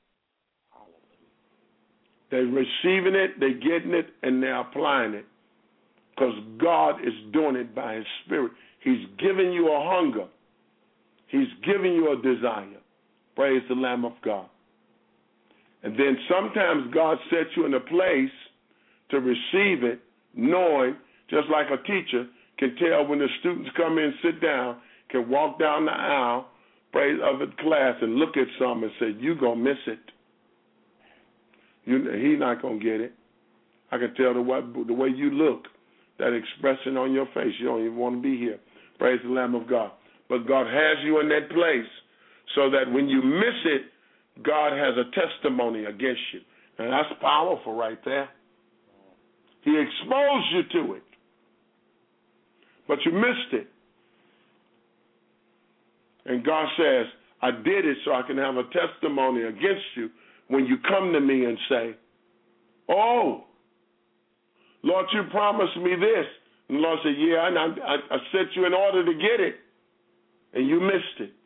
They're receiving it, they're getting it, and they're applying it. Because God is doing it by his Spirit. He's giving you a hunger. He's giving you a desire. Praise the Lamb of God. And then sometimes God sets you in a place to receive it, knowing, just like a teacher can tell when the students come in, sit down, can walk down the aisle, praise of the class, and look at some and say, you're going to miss it. You, he's not going to get it. I can tell the way, the way you look, that expression on your face, you don't even want to be here. Praise the Lamb of God. But God has you in that place so that when you miss it, God has a testimony against you. And that's powerful right there. He exposed you to it. But you missed it. And God says, I did it so I can have a testimony against you when you come to me and say, oh, Lord, you promised me this. And the Lord said, yeah, and I, I, I sent you in order to get it, and you missed it.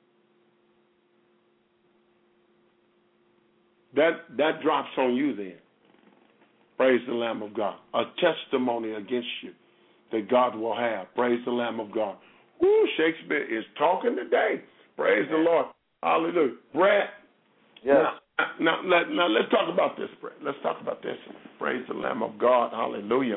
That, that drops on you then. Praise the Lamb of God. A testimony against you that God will have. Praise the Lamb of God. Woo, Shakespeare is talking today. Praise the Lord. Hallelujah. Brett. Yes. Now, now, let, now let's talk about this, Brett. Let's talk about this. Praise the Lamb of God. Hallelujah.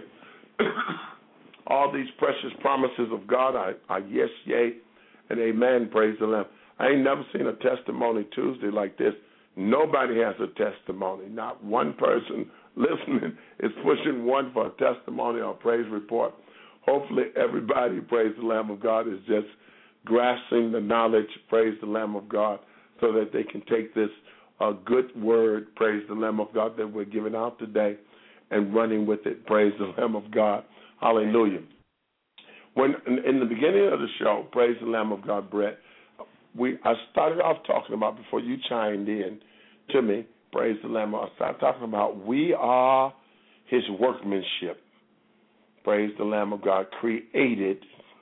All these precious promises of God are, are yes, yea, and amen. Praise the Lamb. I ain't never seen a testimony Tuesday like this. Nobody has a testimony. Not one person listening is pushing one for a testimony or a praise report. Hopefully everybody, praise the Lamb of God, is just grasping the knowledge, praise the Lamb of God, so that they can take this uh, good word, praise the Lamb of God, that we're giving out today and running with it, praise the Lamb of God. Hallelujah. When in, in the beginning of the show, praise the Lamb of God, Brett, we I started off talking about, before you chimed in to me, praise the Lamb, I started talking about we are his workmanship, praise the Lamb of God, created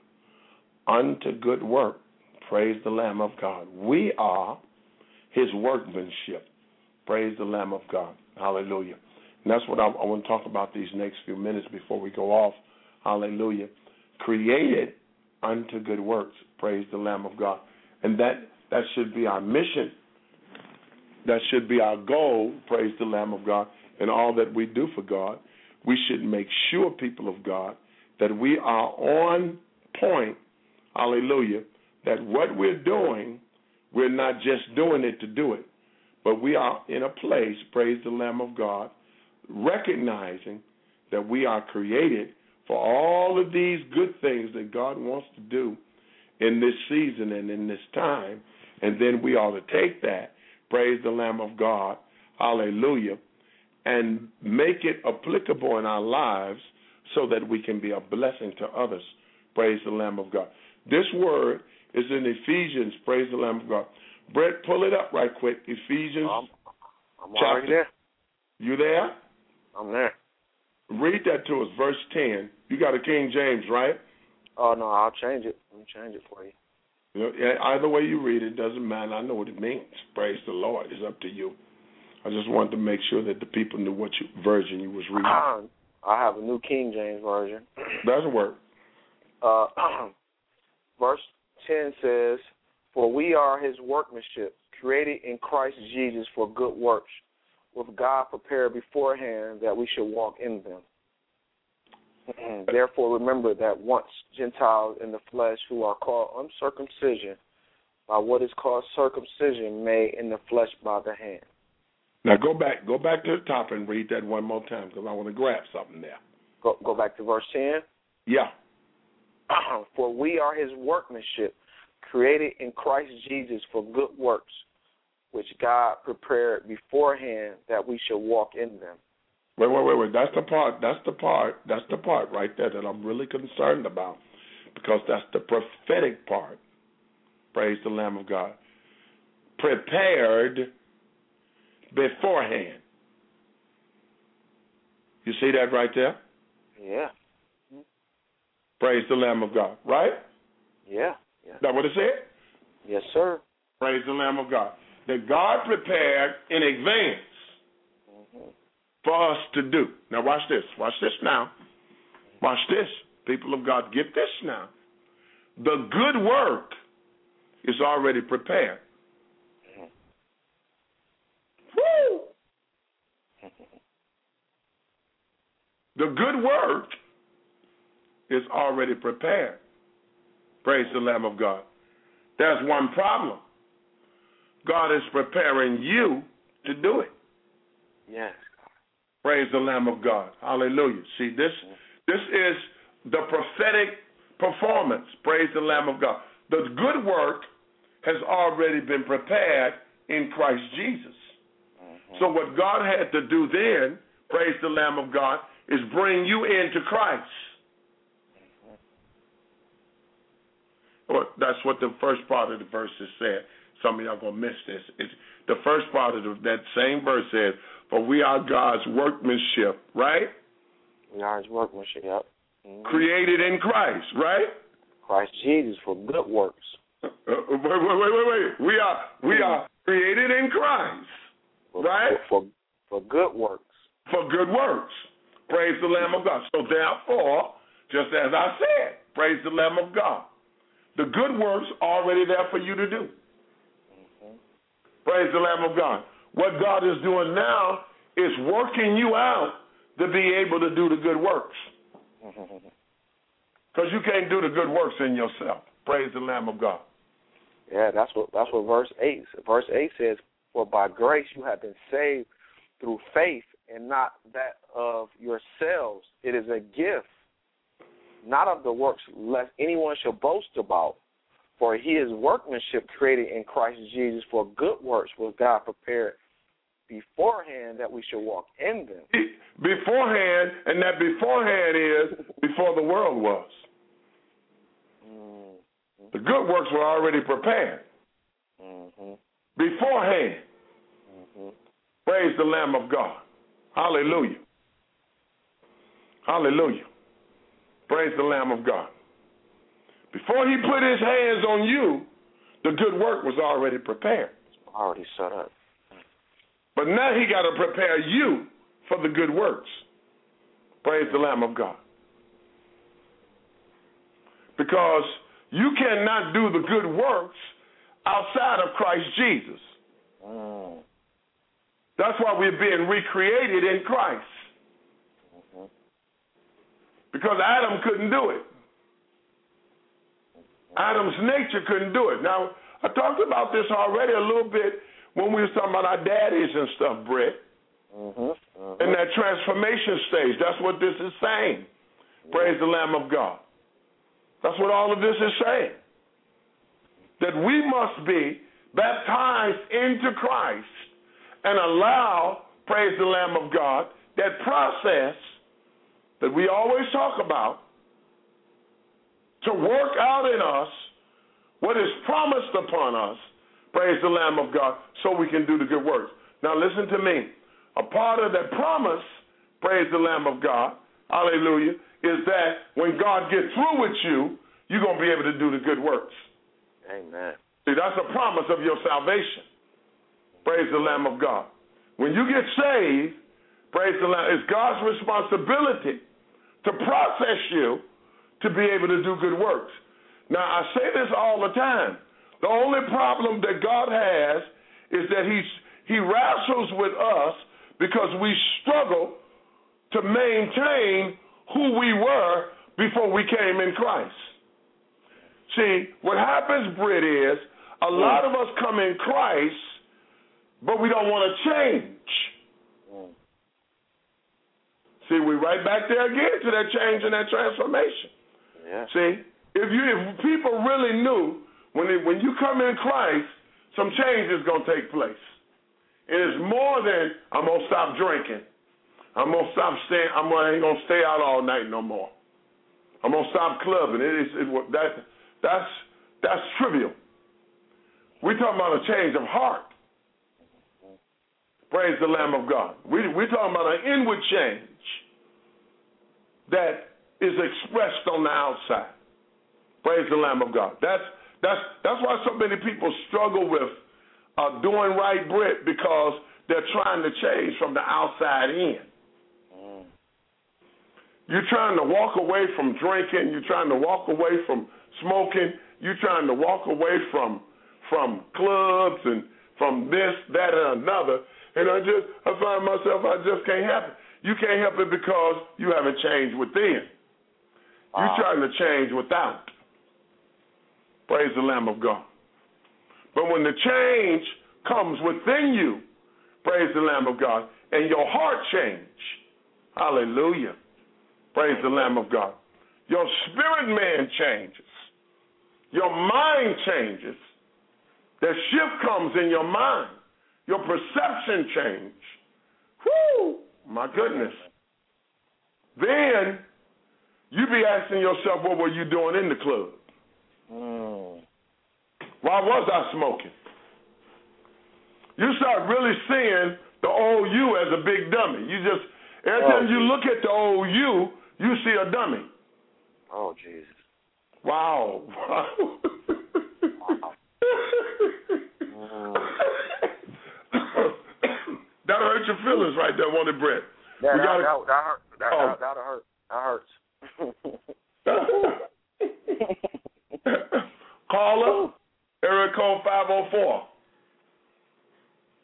unto good work, praise the Lamb of God. We are his workmanship, praise the Lamb of God. Hallelujah. And that's what I, I want to talk about these next few minutes before we go off. Hallelujah. Created unto good works, praise the Lamb of God. And that, that should be our mission. That should be our goal, praise the Lamb of God, in all that we do for God. We should make sure, people of God, that we are on point, hallelujah, that what we're doing, we're not just doing it to do it, but we are in a place, praise the Lamb of God, recognizing that we are created for all of these good things that God wants to do in this season and in this time, and then we ought to take that, praise the Lamb of God, hallelujah, and make it applicable in our lives so that we can be a blessing to others, praise the Lamb of God. This word is in Ephesians, praise the Lamb of God. Brett, pull it up right quick, Ephesians I'm, I'm chapter. already there. You there? I'm there. Read that to us, verse ten. You got a King James, right? Oh, no, I'll change it. Let me change it for you. You know, either way you read it, doesn't matter. I know what it means. Praise the Lord. It's up to you. I just wanted to make sure that the people knew what you, version you was reading. I have a New King James Version. Doesn't work. Uh, verse ten says, "For we are his workmanship, created in Christ Jesus for good works, with God prepared beforehand that we should walk in them. Therefore remember that once Gentiles in the flesh who are called uncircumcision by what is called circumcision made in the flesh by the hand." Now go back, go back to the top and read that one more time because I want to grab something there. Go, go back to verse ten. Yeah. "For we are his workmanship, created in Christ Jesus for good works, which God prepared beforehand that we should walk in them." Wait, wait, wait, wait. That's the part, that's the part, that's the part right there that I'm really concerned about because that's the prophetic part. Praise the Lamb of God. Prepared beforehand. You see that right there? Yeah. Praise the Lamb of God, right? Yeah. Yeah. Is that what it said? Yes, sir. Praise the Lamb of God. That God prepared in advance mm-hmm. for us to do. Now watch this. Watch this now. Watch this. People of God, get this now. The good work is already prepared. Mm-hmm. Woo! The good work is already prepared. Praise the Lamb of God. There's one problem. God is preparing you to do it. Yes. Praise the Lamb of God. Hallelujah. See, this this is the prophetic performance. Praise the Lamb of God. The good work has already been prepared in Christ Jesus. Mm-hmm. So what God had to do then, praise the Lamb of God, is bring you into Christ. Well, that's what the first part of the verse is said. Some of y'all going to miss this. It's, the first part of the, that same verse says, "For we are God's workmanship," right? We are his workmanship, yep. Mm-hmm. Created in Christ, right? Christ Jesus for good works. Uh, wait, wait, wait, wait, wait. We are, we are created in Christ, for, right? For, for, for good works. For good works. Praise the Lamb of God. So therefore, just as I said, praise the Lamb of God. The good works already there for you to do. Mm-hmm. Praise the Lamb of God. What God is doing now is working you out to be able to do the good works. Because you can't do the good works in yourself. Praise the Lamb of God. Yeah, that's what that's what verse eight verse eight says. For by grace you have been saved through faith, and not that of yourselves. It is a gift, not of the works, lest anyone should boast about. For he is workmanship created in Christ Jesus for good works, which God prepared beforehand that we should walk in them. Beforehand, and that beforehand is before the world was. Mm-hmm. The good works were already prepared. Mm-hmm. Beforehand. Mm-hmm. Praise the Lamb of God. Hallelujah. Hallelujah. Praise the Lamb of God. Before he put his hands on you, the good work was already prepared. Already set up. But now he got to prepare you for the good works. Praise the Lamb of God. Because you cannot do the good works outside of Christ Jesus. Mm. That's why we're being recreated in Christ. Mm-hmm. Because Adam couldn't do it. Adam's nature couldn't do it. Now, I talked about this already a little bit when we were talking about our daddies and stuff, Brett. Mm-hmm. Mm-hmm. In that transformation stage. That's what this is saying. Mm-hmm. Praise the Lamb of God. That's what all of this is saying. That we must be baptized into Christ and allow, praise the Lamb of God, that process that we always talk about to work out in us what is promised upon us, praise the Lamb of God, so we can do the good works. Now listen to me. A part of that promise, praise the Lamb of God, hallelujah, is that when God gets through with you, you're going to be able to do the good works. Amen. See, that's a promise of your salvation. Praise the Lamb of God. When you get saved, praise the Lamb, it's God's responsibility to process you to be able to do good works. Now, I say this all the time. The only problem that God has is that he's, he wrestles with us because we struggle to maintain who we were before we came in Christ. See, what happens, Britt, is a lot of us come in Christ, but we don't want to change. See, we're right back there again to that change and that transformation. Yeah. See, if you if people really knew when they, when you come in Christ, some change is going to take place. It is more than I'm gonna stop drinking. I'm gonna stop staying. I'm gonna, ain't gonna stay out all night no more. I'm gonna stop clubbing. It is it, that that's that's trivial. We're talking about a change of heart. Praise the Lamb of God. We we're talking about an inward change that is expressed on the outside. Praise the Lamb of God. That's that's that's why so many people struggle with uh, doing right, Britt, because they're trying to change from the outside in. Mm. You're trying to walk away from drinking. You're trying to walk away from smoking. You're trying to walk away from from clubs and from this, that, and another. And I just I find myself I just can't help it. You can't help it because you haven't changed within. You're wow. trying to change without. Praise the Lamb of God. But when the change comes within you, praise the Lamb of God, and your heart change, hallelujah, praise the Lamb of God, your spirit man changes, your mind changes, the shift comes in your mind, your perception change. Whoo, my goodness. Then you be asking yourself, what were you doing in the club? Mm. Why was I smoking? You start really seeing the old you as a big dummy. You just, every oh, time you look at the old you, you see a dummy. Oh, Jesus. Wow. wow. mm. That'll hurt your feelings right there, won't it, Brett? That, we that, gotta, that, that hurt. That, oh. that, that'll hurt. That hurts. Caller, area code five oh four.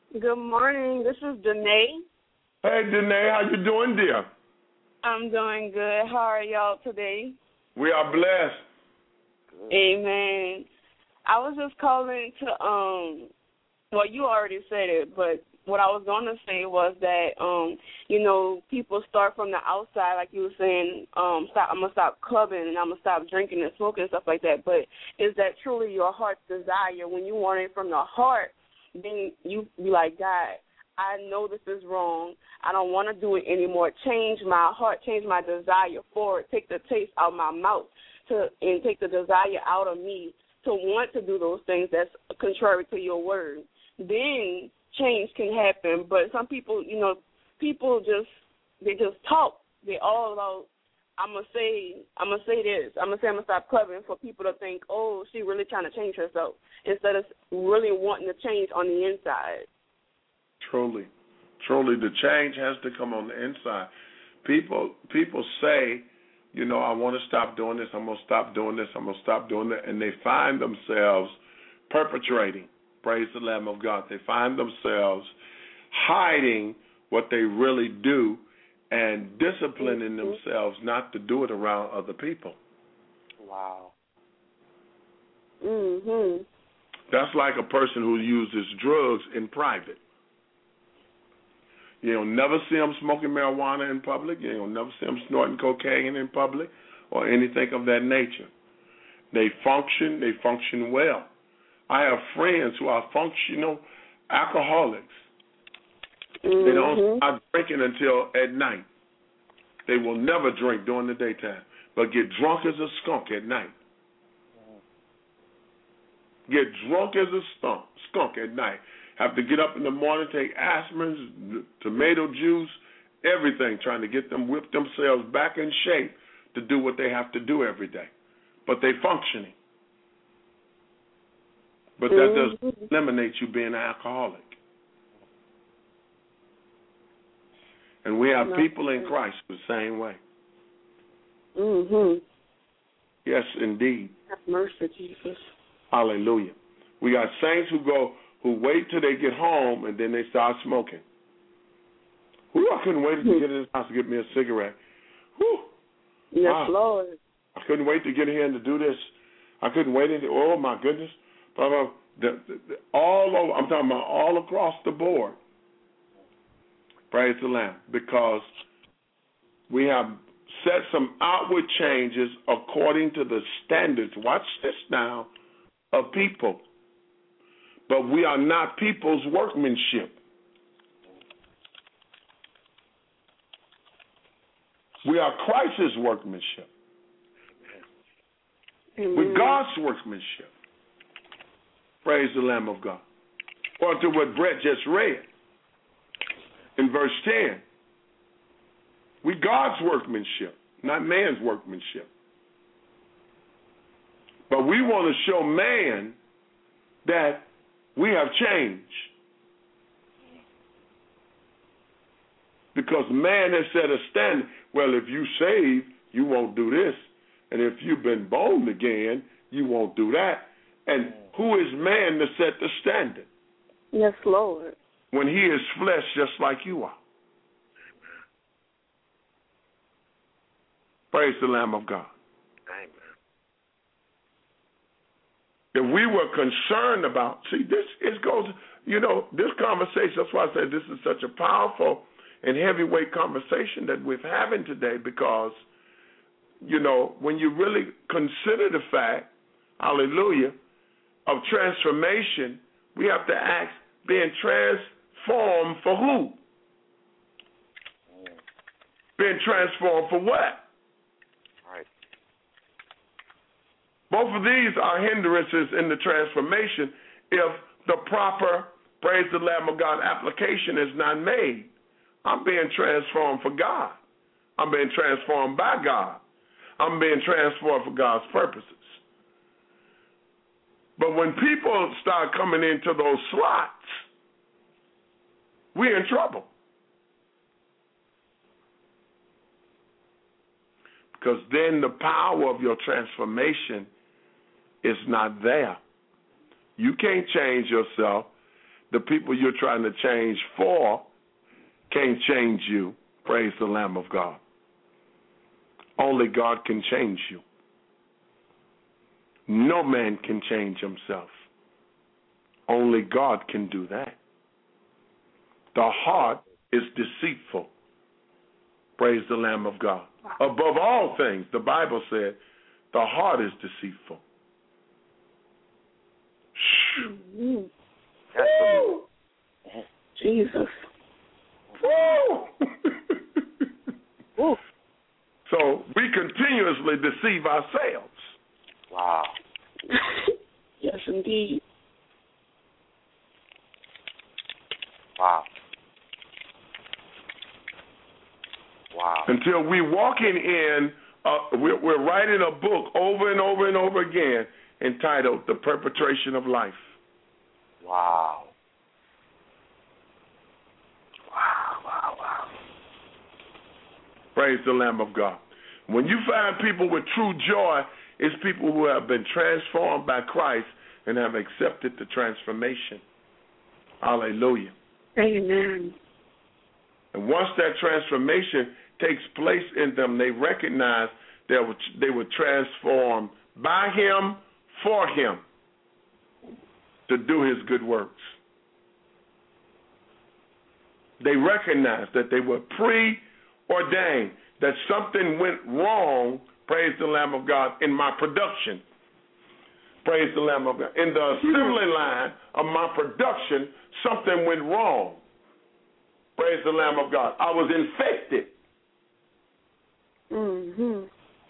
Good morning. This is Danae. Hey, Danae, how you doing, dear? I'm doing good. How are y'all today? We are blessed. Amen. I was just calling to, um, well, you already said it, but what I was going to say was that, um, you know, people start from the outside, like you were saying, um, stop, I'm going to stop clubbing and I'm going to stop drinking and smoking and stuff like that. But is that truly your heart's desire? When you want it from the heart, then you be like, God, I know this is wrong. I don't want to do it anymore. Change my heart, change my desire for it. Take the taste out of my mouth to and take the desire out of me to want to do those things that's contrary to your word. Then change can happen. But some people, you know, people just, they just talk. They all about, I'm going to say, I'm going to say this. I'm going to say I'm going to stop clubbing for people to think, oh, she really trying to change herself, instead of really wanting to change on the inside. Truly. Truly, the change has to come on the inside. People people say, you know, I want to stop doing this, I'm going to stop doing this, I'm going to stop doing that, and they find themselves perpetrating, praise the Lamb of God. They find themselves hiding what they really do and disciplining mm-hmm. themselves not to do it around other people. Wow. Mm-hmm. That's like a person who uses drugs in private. You'll never see them smoking marijuana in public. You'll never see them snorting cocaine in public or anything of that nature. They function. They function well. I have friends who are functional alcoholics. Mm-hmm. They don't start drinking until at night. They will never drink during the daytime, but get drunk as a skunk at night. Get drunk as a skunk, skunk at night. Have to get up in the morning, take aspirins, tomato juice, everything, trying to get them, whip themselves back in shape to do what they have to do every day. But they're functioning. But that doesn't eliminate you being an alcoholic. And we have people in Christ the same way. Mm-hmm. Yes, indeed. Have mercy, Jesus. Hallelujah. We got saints who go, who wait till they get home and then they start smoking. Who I couldn't wait to get in this house to get me a cigarette. Whew. Yes, wow. Lord. I couldn't wait to get here and to do this. I couldn't wait to, oh my goodness. Blah, blah, the, the, the, all over, I'm talking about all across the board. Praise the Lamb. Because we have set some outward changes according to the standards, watch this now, of people. But we are not people's workmanship. We are Christ's workmanship. Amen. We're God's workmanship. Praise the Lamb of God. Or to what Brett just read in verse ten. We God's workmanship, not man's workmanship. But we want to show man that we have changed. Because man has set a standard. Well, if you save, you won't do this. And if you've been born again, you won't do that. And who is man to set the standard? Yes, Lord. When he is flesh just like you are. Praise the Lamb of God. Amen. If we were concerned about, see, this it goes, you know, this conversation, that's why I said this is such a powerful and heavyweight conversation that we're having today, because, you know, when you really consider the fact, hallelujah, of transformation, we have to ask, being transformed for who? Being transformed for what? Right. Both of these are hindrances in the transformation if the proper, praise the Lamb of God, application is not made. I'm being transformed for God. I'm being transformed by God. I'm being transformed for God's purposes. But when people start coming into those slots, we're in trouble. Because then the power of your transformation is not there. You can't change yourself the people you're trying to change for can't change you. Praise the Lamb of God. Only God can change you. No man can change himself. Only God can do that. The heart is deceitful. Praise the Lamb of God. Above all things, the Bible said, the heart is deceitful. Mm-hmm. Woo! Jesus. Woo! Woo. So we continuously deceive ourselves. Wow. Yes, indeed. Wow. Wow. Until we walking in, uh, we're, we're writing a book over and over and over again entitled The Perpetration of Life. Wow. Wow, wow, wow. Praise the Lamb of God. When you find people with true joy, it's people who have been transformed by Christ and have accepted the transformation. Hallelujah. Amen. And once that transformation takes place in them, they recognize they were, they were transformed by Him, for Him, to do His good works. They recognize that they were preordained, that something went wrong, praise the Lamb of God, in my production. Praise the Lamb of God. In the assembly line of my production, something went wrong. Praise the Lamb of God. I was infected. Mm-hmm.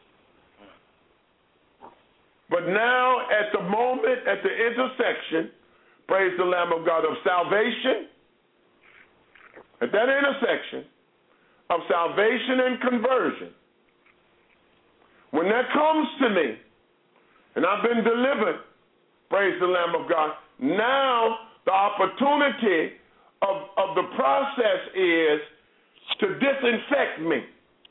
But now, at the moment, at the intersection, praise the Lamb of God, of salvation, at that intersection of salvation and conversion, when that comes to me, and I've been delivered, praise the Lamb of God, now the opportunity of, of the process is to disinfect me,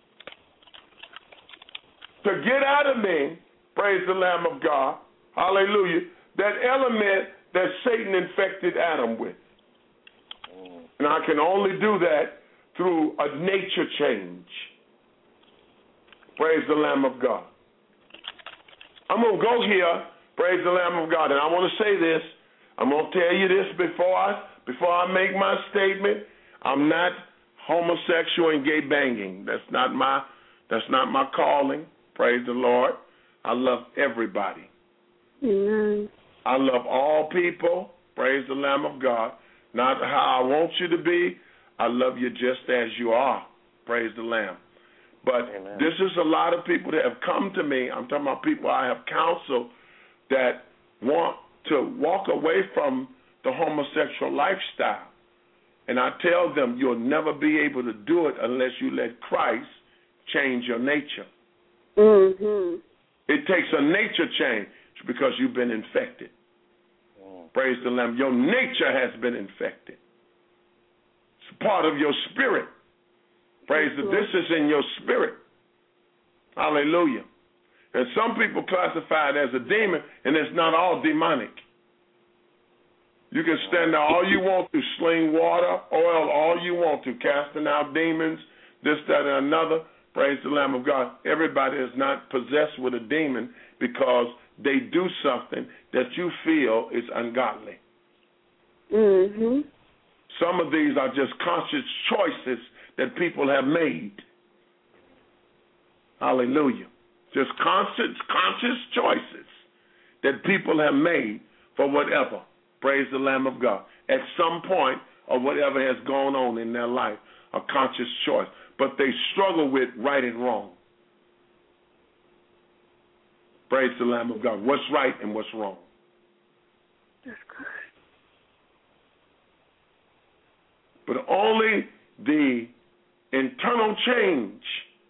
to get out of me, praise the Lamb of God, hallelujah, that element that Satan infected Adam with. And I can only do that through a nature change. Praise the Lamb of God. I'm going to go here, praise the Lamb of God, and I want to say this. I'm going to tell you this before I, before I make my statement. I'm not homosexual and gay banging. That's not my, that's not my calling. Praise the Lord. I love everybody. Amen. I love all people. Praise the Lamb of God. Not how I want you to be. I love you just as you are. Praise the Lamb. But Amen. This is a lot of people that have come to me. I'm talking about people I have counseled that want to walk away from the homosexual lifestyle. And I tell them you'll never be able to do it unless you let Christ change your nature. Mm-hmm. It takes a nature change because you've been infected. Mm. Praise the Lamb. Your nature has been infected. It's part of your spirit. Praise the, this is in your spirit. Hallelujah. And some people classify it as a demon, and it's not all demonic. You can stand there all you want to, sling water, oil, all you want to, casting out demons, this, that, and another. Praise the Lamb of God. Everybody is not possessed with a demon because they do something that you feel is ungodly. Mm-hmm. Some of these are just conscious choices that people have made. Hallelujah. Just conscious, conscious choices that people have made for whatever. Praise the Lamb of God. At some point or whatever has gone on in their life, a conscious choice. But they struggle with right and wrong. Praise the Lamb of God. What's right and what's wrong? That's good. But only the internal change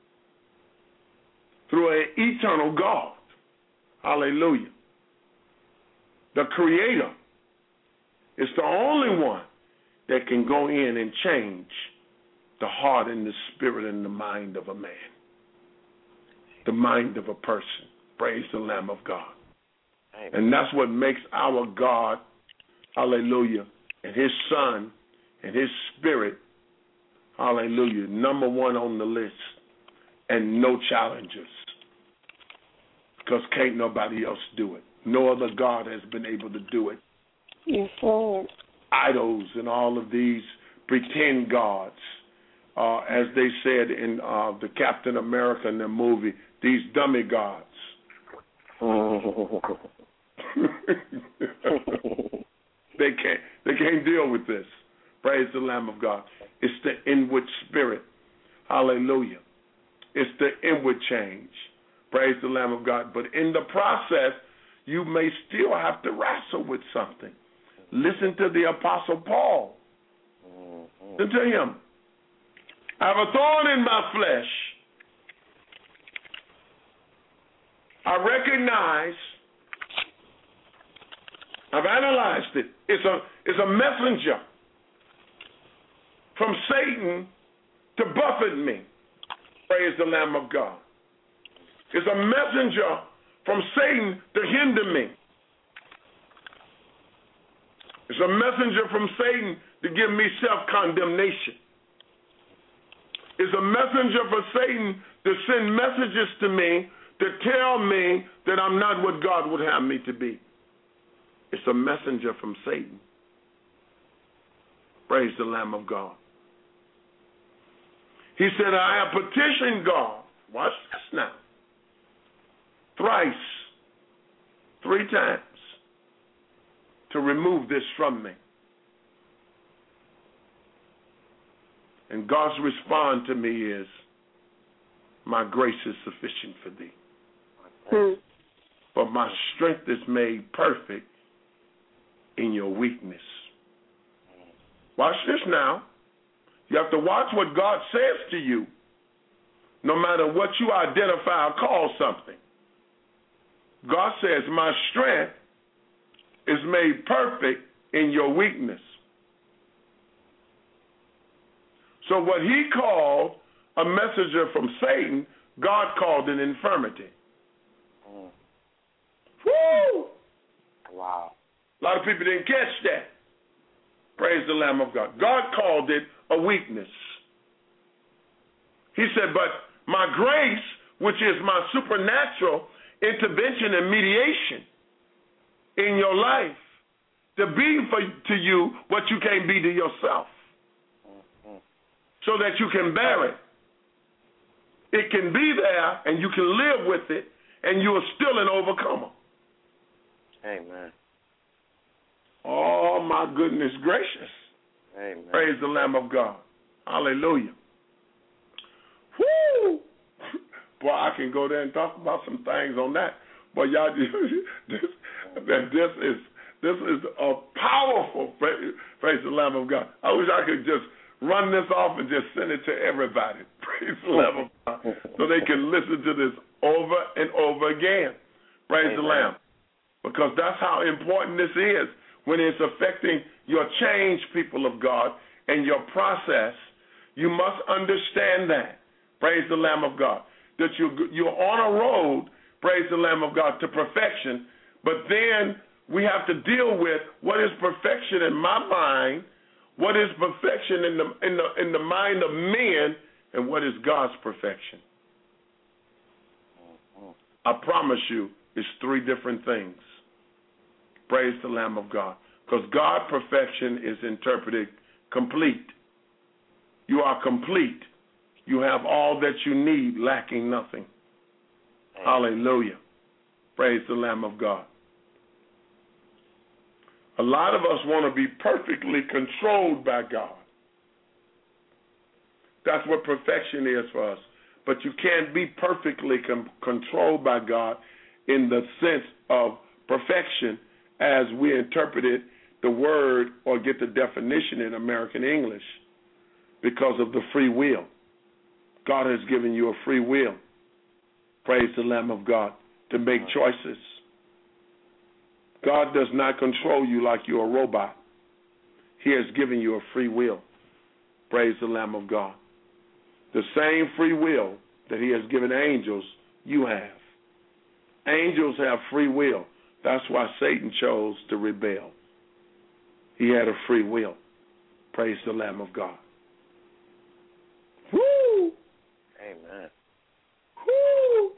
through an eternal God, hallelujah, the Creator, is the only one that can go in and change the heart and the spirit and the mind of a man, the mind of a person. Praise the Lamb of God. Amen. And that's what makes our God, hallelujah, and his son and his spirit, hallelujah, number one on the list, and no challengers, because can't nobody else do it. No other God has been able to do it. Yes, Lord. Idols and all of these pretend gods, uh, as they said in uh, the Captain America in the movie, these dummy gods. They can't. They can't deal with this. Praise the Lamb of God. It's the inward spirit. Hallelujah. It's the inward change. Praise the Lamb of God. But in the process, you may still have to wrestle with something. Listen to the Apostle Paul. Listen to him. I have a thorn in my flesh. I recognize, I've analyzed it. It's a, it's a messenger from Satan to buffet me. Praise the Lamb of God. It's a messenger from Satan to hinder me. It's a messenger from Satan to give me self-condemnation. It's a messenger for Satan to send messages to me to tell me that I'm not what God would have me to be. It's a messenger from Satan. Praise the Lamb of God. He said, I have petitioned God. Watch this now. Thrice, three times, to remove this from me. And God's response to me is, my grace is sufficient for thee. Hmm. But my strength is made perfect in your weakness. Watch this now. You have to watch what God says to you, no matter what you identify or call something. God says, my strength is made perfect in your weakness. So what he called a messenger from Satan, God called an infirmity. Mm. Woo! Wow. A lot of people didn't catch that. Praise the Lamb of God. God called it a weakness. He said, but my grace, which is my supernatural intervention and mediation in your life, to be for to you what you can't be to yourself, mm-hmm. so that you can bear it. It can be there, and you can live with it, and you are still an overcomer. Amen. Oh, my goodness gracious. Amen. Praise the Lamb of God. Hallelujah. Woo! Boy, I can go there and talk about some things on that. But y'all, this, this is this is a powerful, praise the Lamb of God. I wish I could just run this off and just send it to everybody. Praise the Lamb of God. So they can listen to this over and over again. Praise Amen. The Lamb. Because that's how important this is. When it's affecting your change, people of God, and your process, you must understand that. Praise the Lamb of God. That you, you're on a road, praise the Lamb of God, to perfection. But then we have to deal with what is perfection in my mind, what is perfection in the in the in the mind of men, and what is God's perfection. I promise you, it's three different things. Praise the Lamb of God. Because God's perfection is interpreted complete. You are complete. You have all that you need, lacking nothing. Amen. Hallelujah. Praise the Lamb of God. A lot of us want to be perfectly controlled by God. That's what perfection is for us. But you can't be perfectly com- controlled by God in the sense of perfection as we interpreted the word or get the definition in American English, because of the free will. God has given you a free will, praise the Lamb of God, to make choices. God does not control you like you're a robot. He has given you a free will, praise the Lamb of God. The same free will that he has given angels, you have. Angels have free will. That's why Satan chose to rebel. He had a free will. Praise the Lamb of God. Woo! Amen. Woo!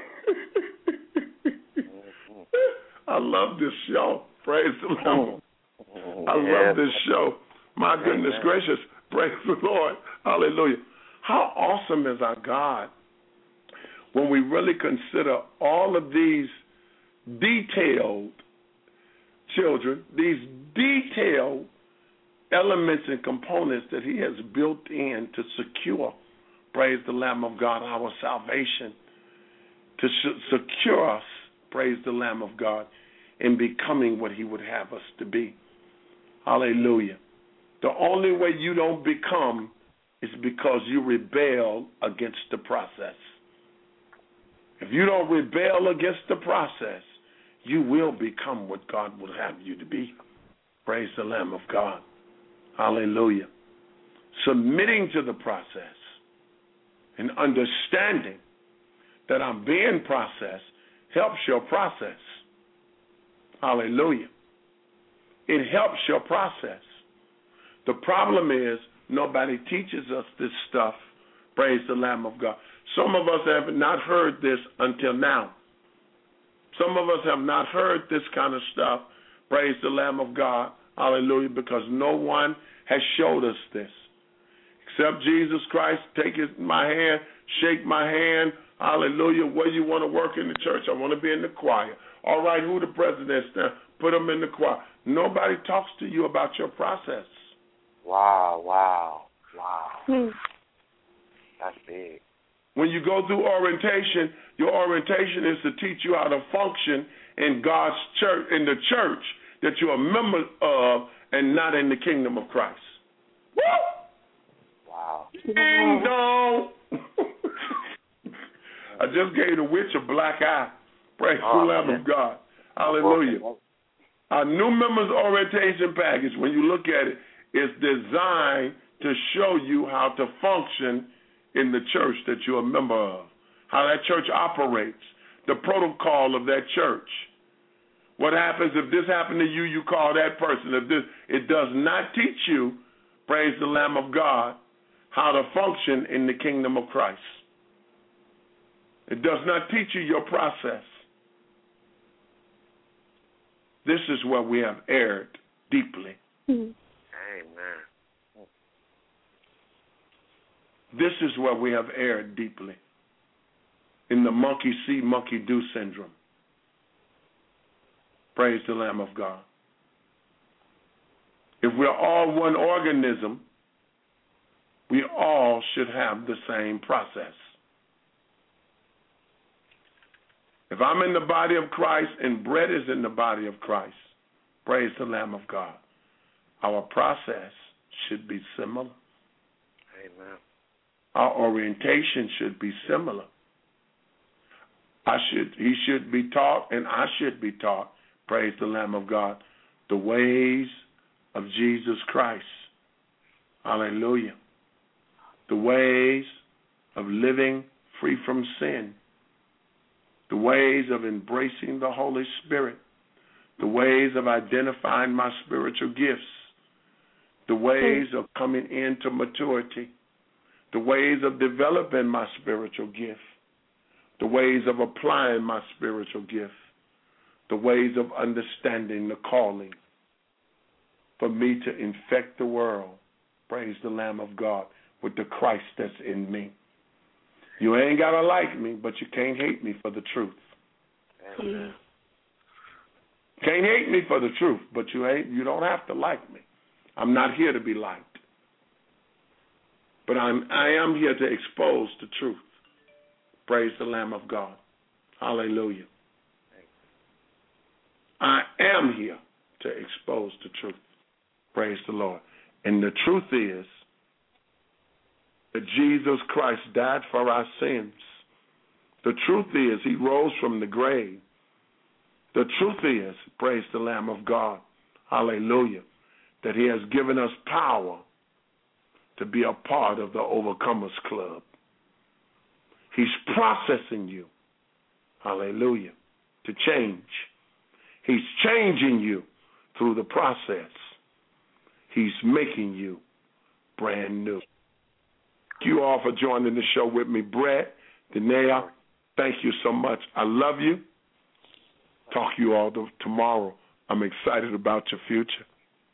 I love this show. Praise the Lamb. I love this show. My goodness Amen. Gracious. Praise the Lord. Hallelujah. How awesome is our God when we really consider all of these detailed children, these detailed elements and components that he has built in to secure, praise the Lamb of God, our salvation, to secure us, praise the Lamb of God, in becoming what he would have us to be. Hallelujah. The only way you don't become is because you rebel against the process. If you don't rebel against the process, you will become what God would have you to be. Praise the Lamb of God. Hallelujah. Submitting to the process and understanding that I'm being processed helps your process. Hallelujah. It helps your process. The problem is nobody teaches us this stuff. Praise the Lamb of God. Some of us have not heard this until now. Some of us have not heard this kind of stuff. Praise the Lamb of God. Hallelujah. Because no one has showed us this. Except Jesus Christ. Take his, my hand, shake my hand. Hallelujah. Where you want to work in the church? I want to be in the choir. All right, who the president stand? Put them in the choir. Nobody talks to you about your process. Wow, wow, wow. Hmm. That's big. When you go through orientation, your orientation is to teach you how to function in God's church, in the church that you're a member of, and not in the kingdom of Christ. Woo! Wow. Ding dong. I just gave the witch a black eye. Praise oh, the Lamb of God. Hallelujah. Our new members orientation package, when you look at it, is designed to show you how to function in the church that you're a member of, how that church operates, the protocol of that church. What happens if this happened to you, you call that person. If this, it does not teach you, praise the Lamb of God, how to function in the kingdom of Christ. It does not teach you your process. This is where we have erred deeply. Amen. This is where we have erred deeply. In the monkey see, monkey do syndrome. Praise the Lamb of God. If we're all one organism, we all should have the same process. If I'm in the body of Christ and Brett is in the body of Christ, praise the Lamb of God, our process should be similar. Amen. Our orientation should be similar. I should, he should be taught, and I should be taught, praise the Lamb of God, the ways of Jesus Christ. Hallelujah. The ways of living free from sin. The ways of embracing the Holy Spirit. The ways of identifying my spiritual gifts. The ways of coming into maturity. The ways of developing my spiritual gift. The ways of applying my spiritual gift. The ways of understanding the calling for me to infect the world, praise the Lamb of God, with the Christ that's in me. You ain't got to like me, but you can't hate me for the truth. Amen. Can't hate me for the truth, but you ain't. You don't have to like me. I'm not here to be liked. But I'm, I am here to expose the truth. Praise the Lamb of God. Hallelujah. I am here to expose the truth. Praise the Lord. And the truth is that Jesus Christ died for our sins. The truth is he rose from the grave. The truth is, praise the Lamb of God, hallelujah, that he has given us power to be a part of the Overcomers Club. He's processing you, hallelujah, to change. He's changing you through the process. He's making you brand new. Thank you all for joining the show with me. Brett, Danae, thank you so much. I love you. Talk to you all tomorrow. I'm excited about your future.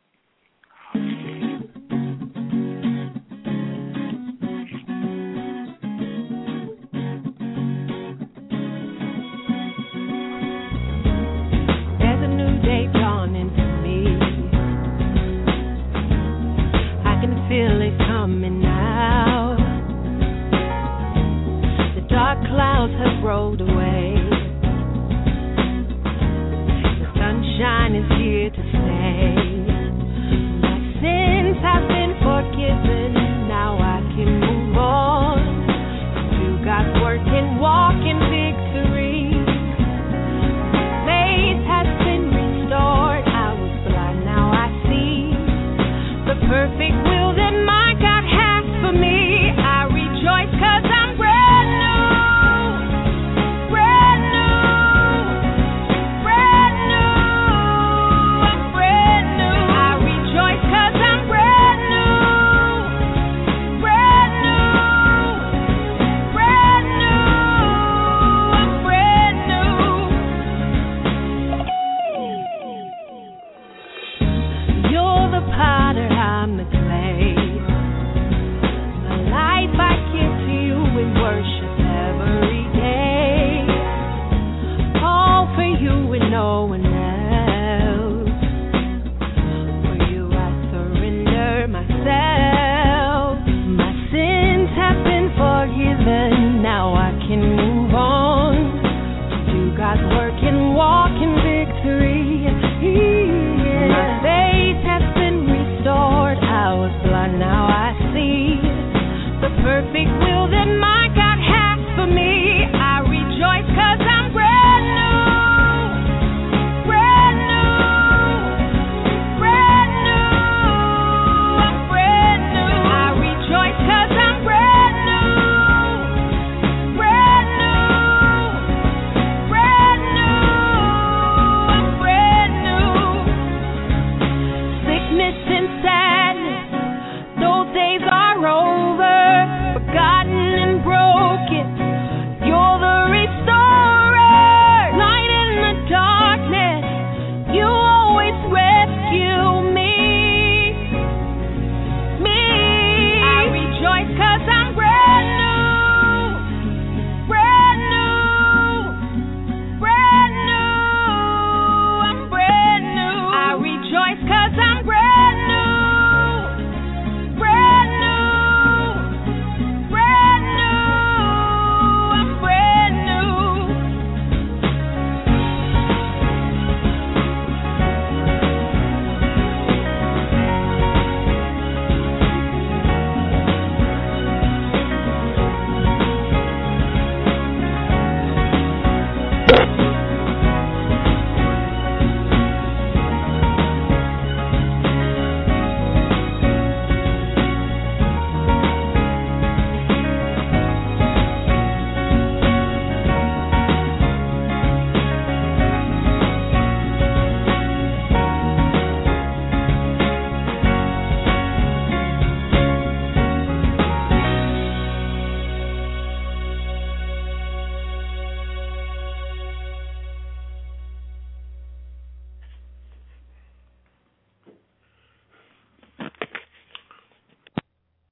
There's a new day dawning for me. I can feel it coming now. The dark clouds have rolled away. Sunshine is here to stay. My sins have been forgiven. Now I can move on. Do God's work and walk in victory. Faith has been restored. I was blind, now I see the perfect will that my God has for me. I rejoice 'cause I'm brand new. Brand new. No one else. For you I surrender myself. My sins have been forgiven. Now I can move on. Do God's work and walk in victory. Yeah. My faith has been restored. I was blind, now I see the perfect will that my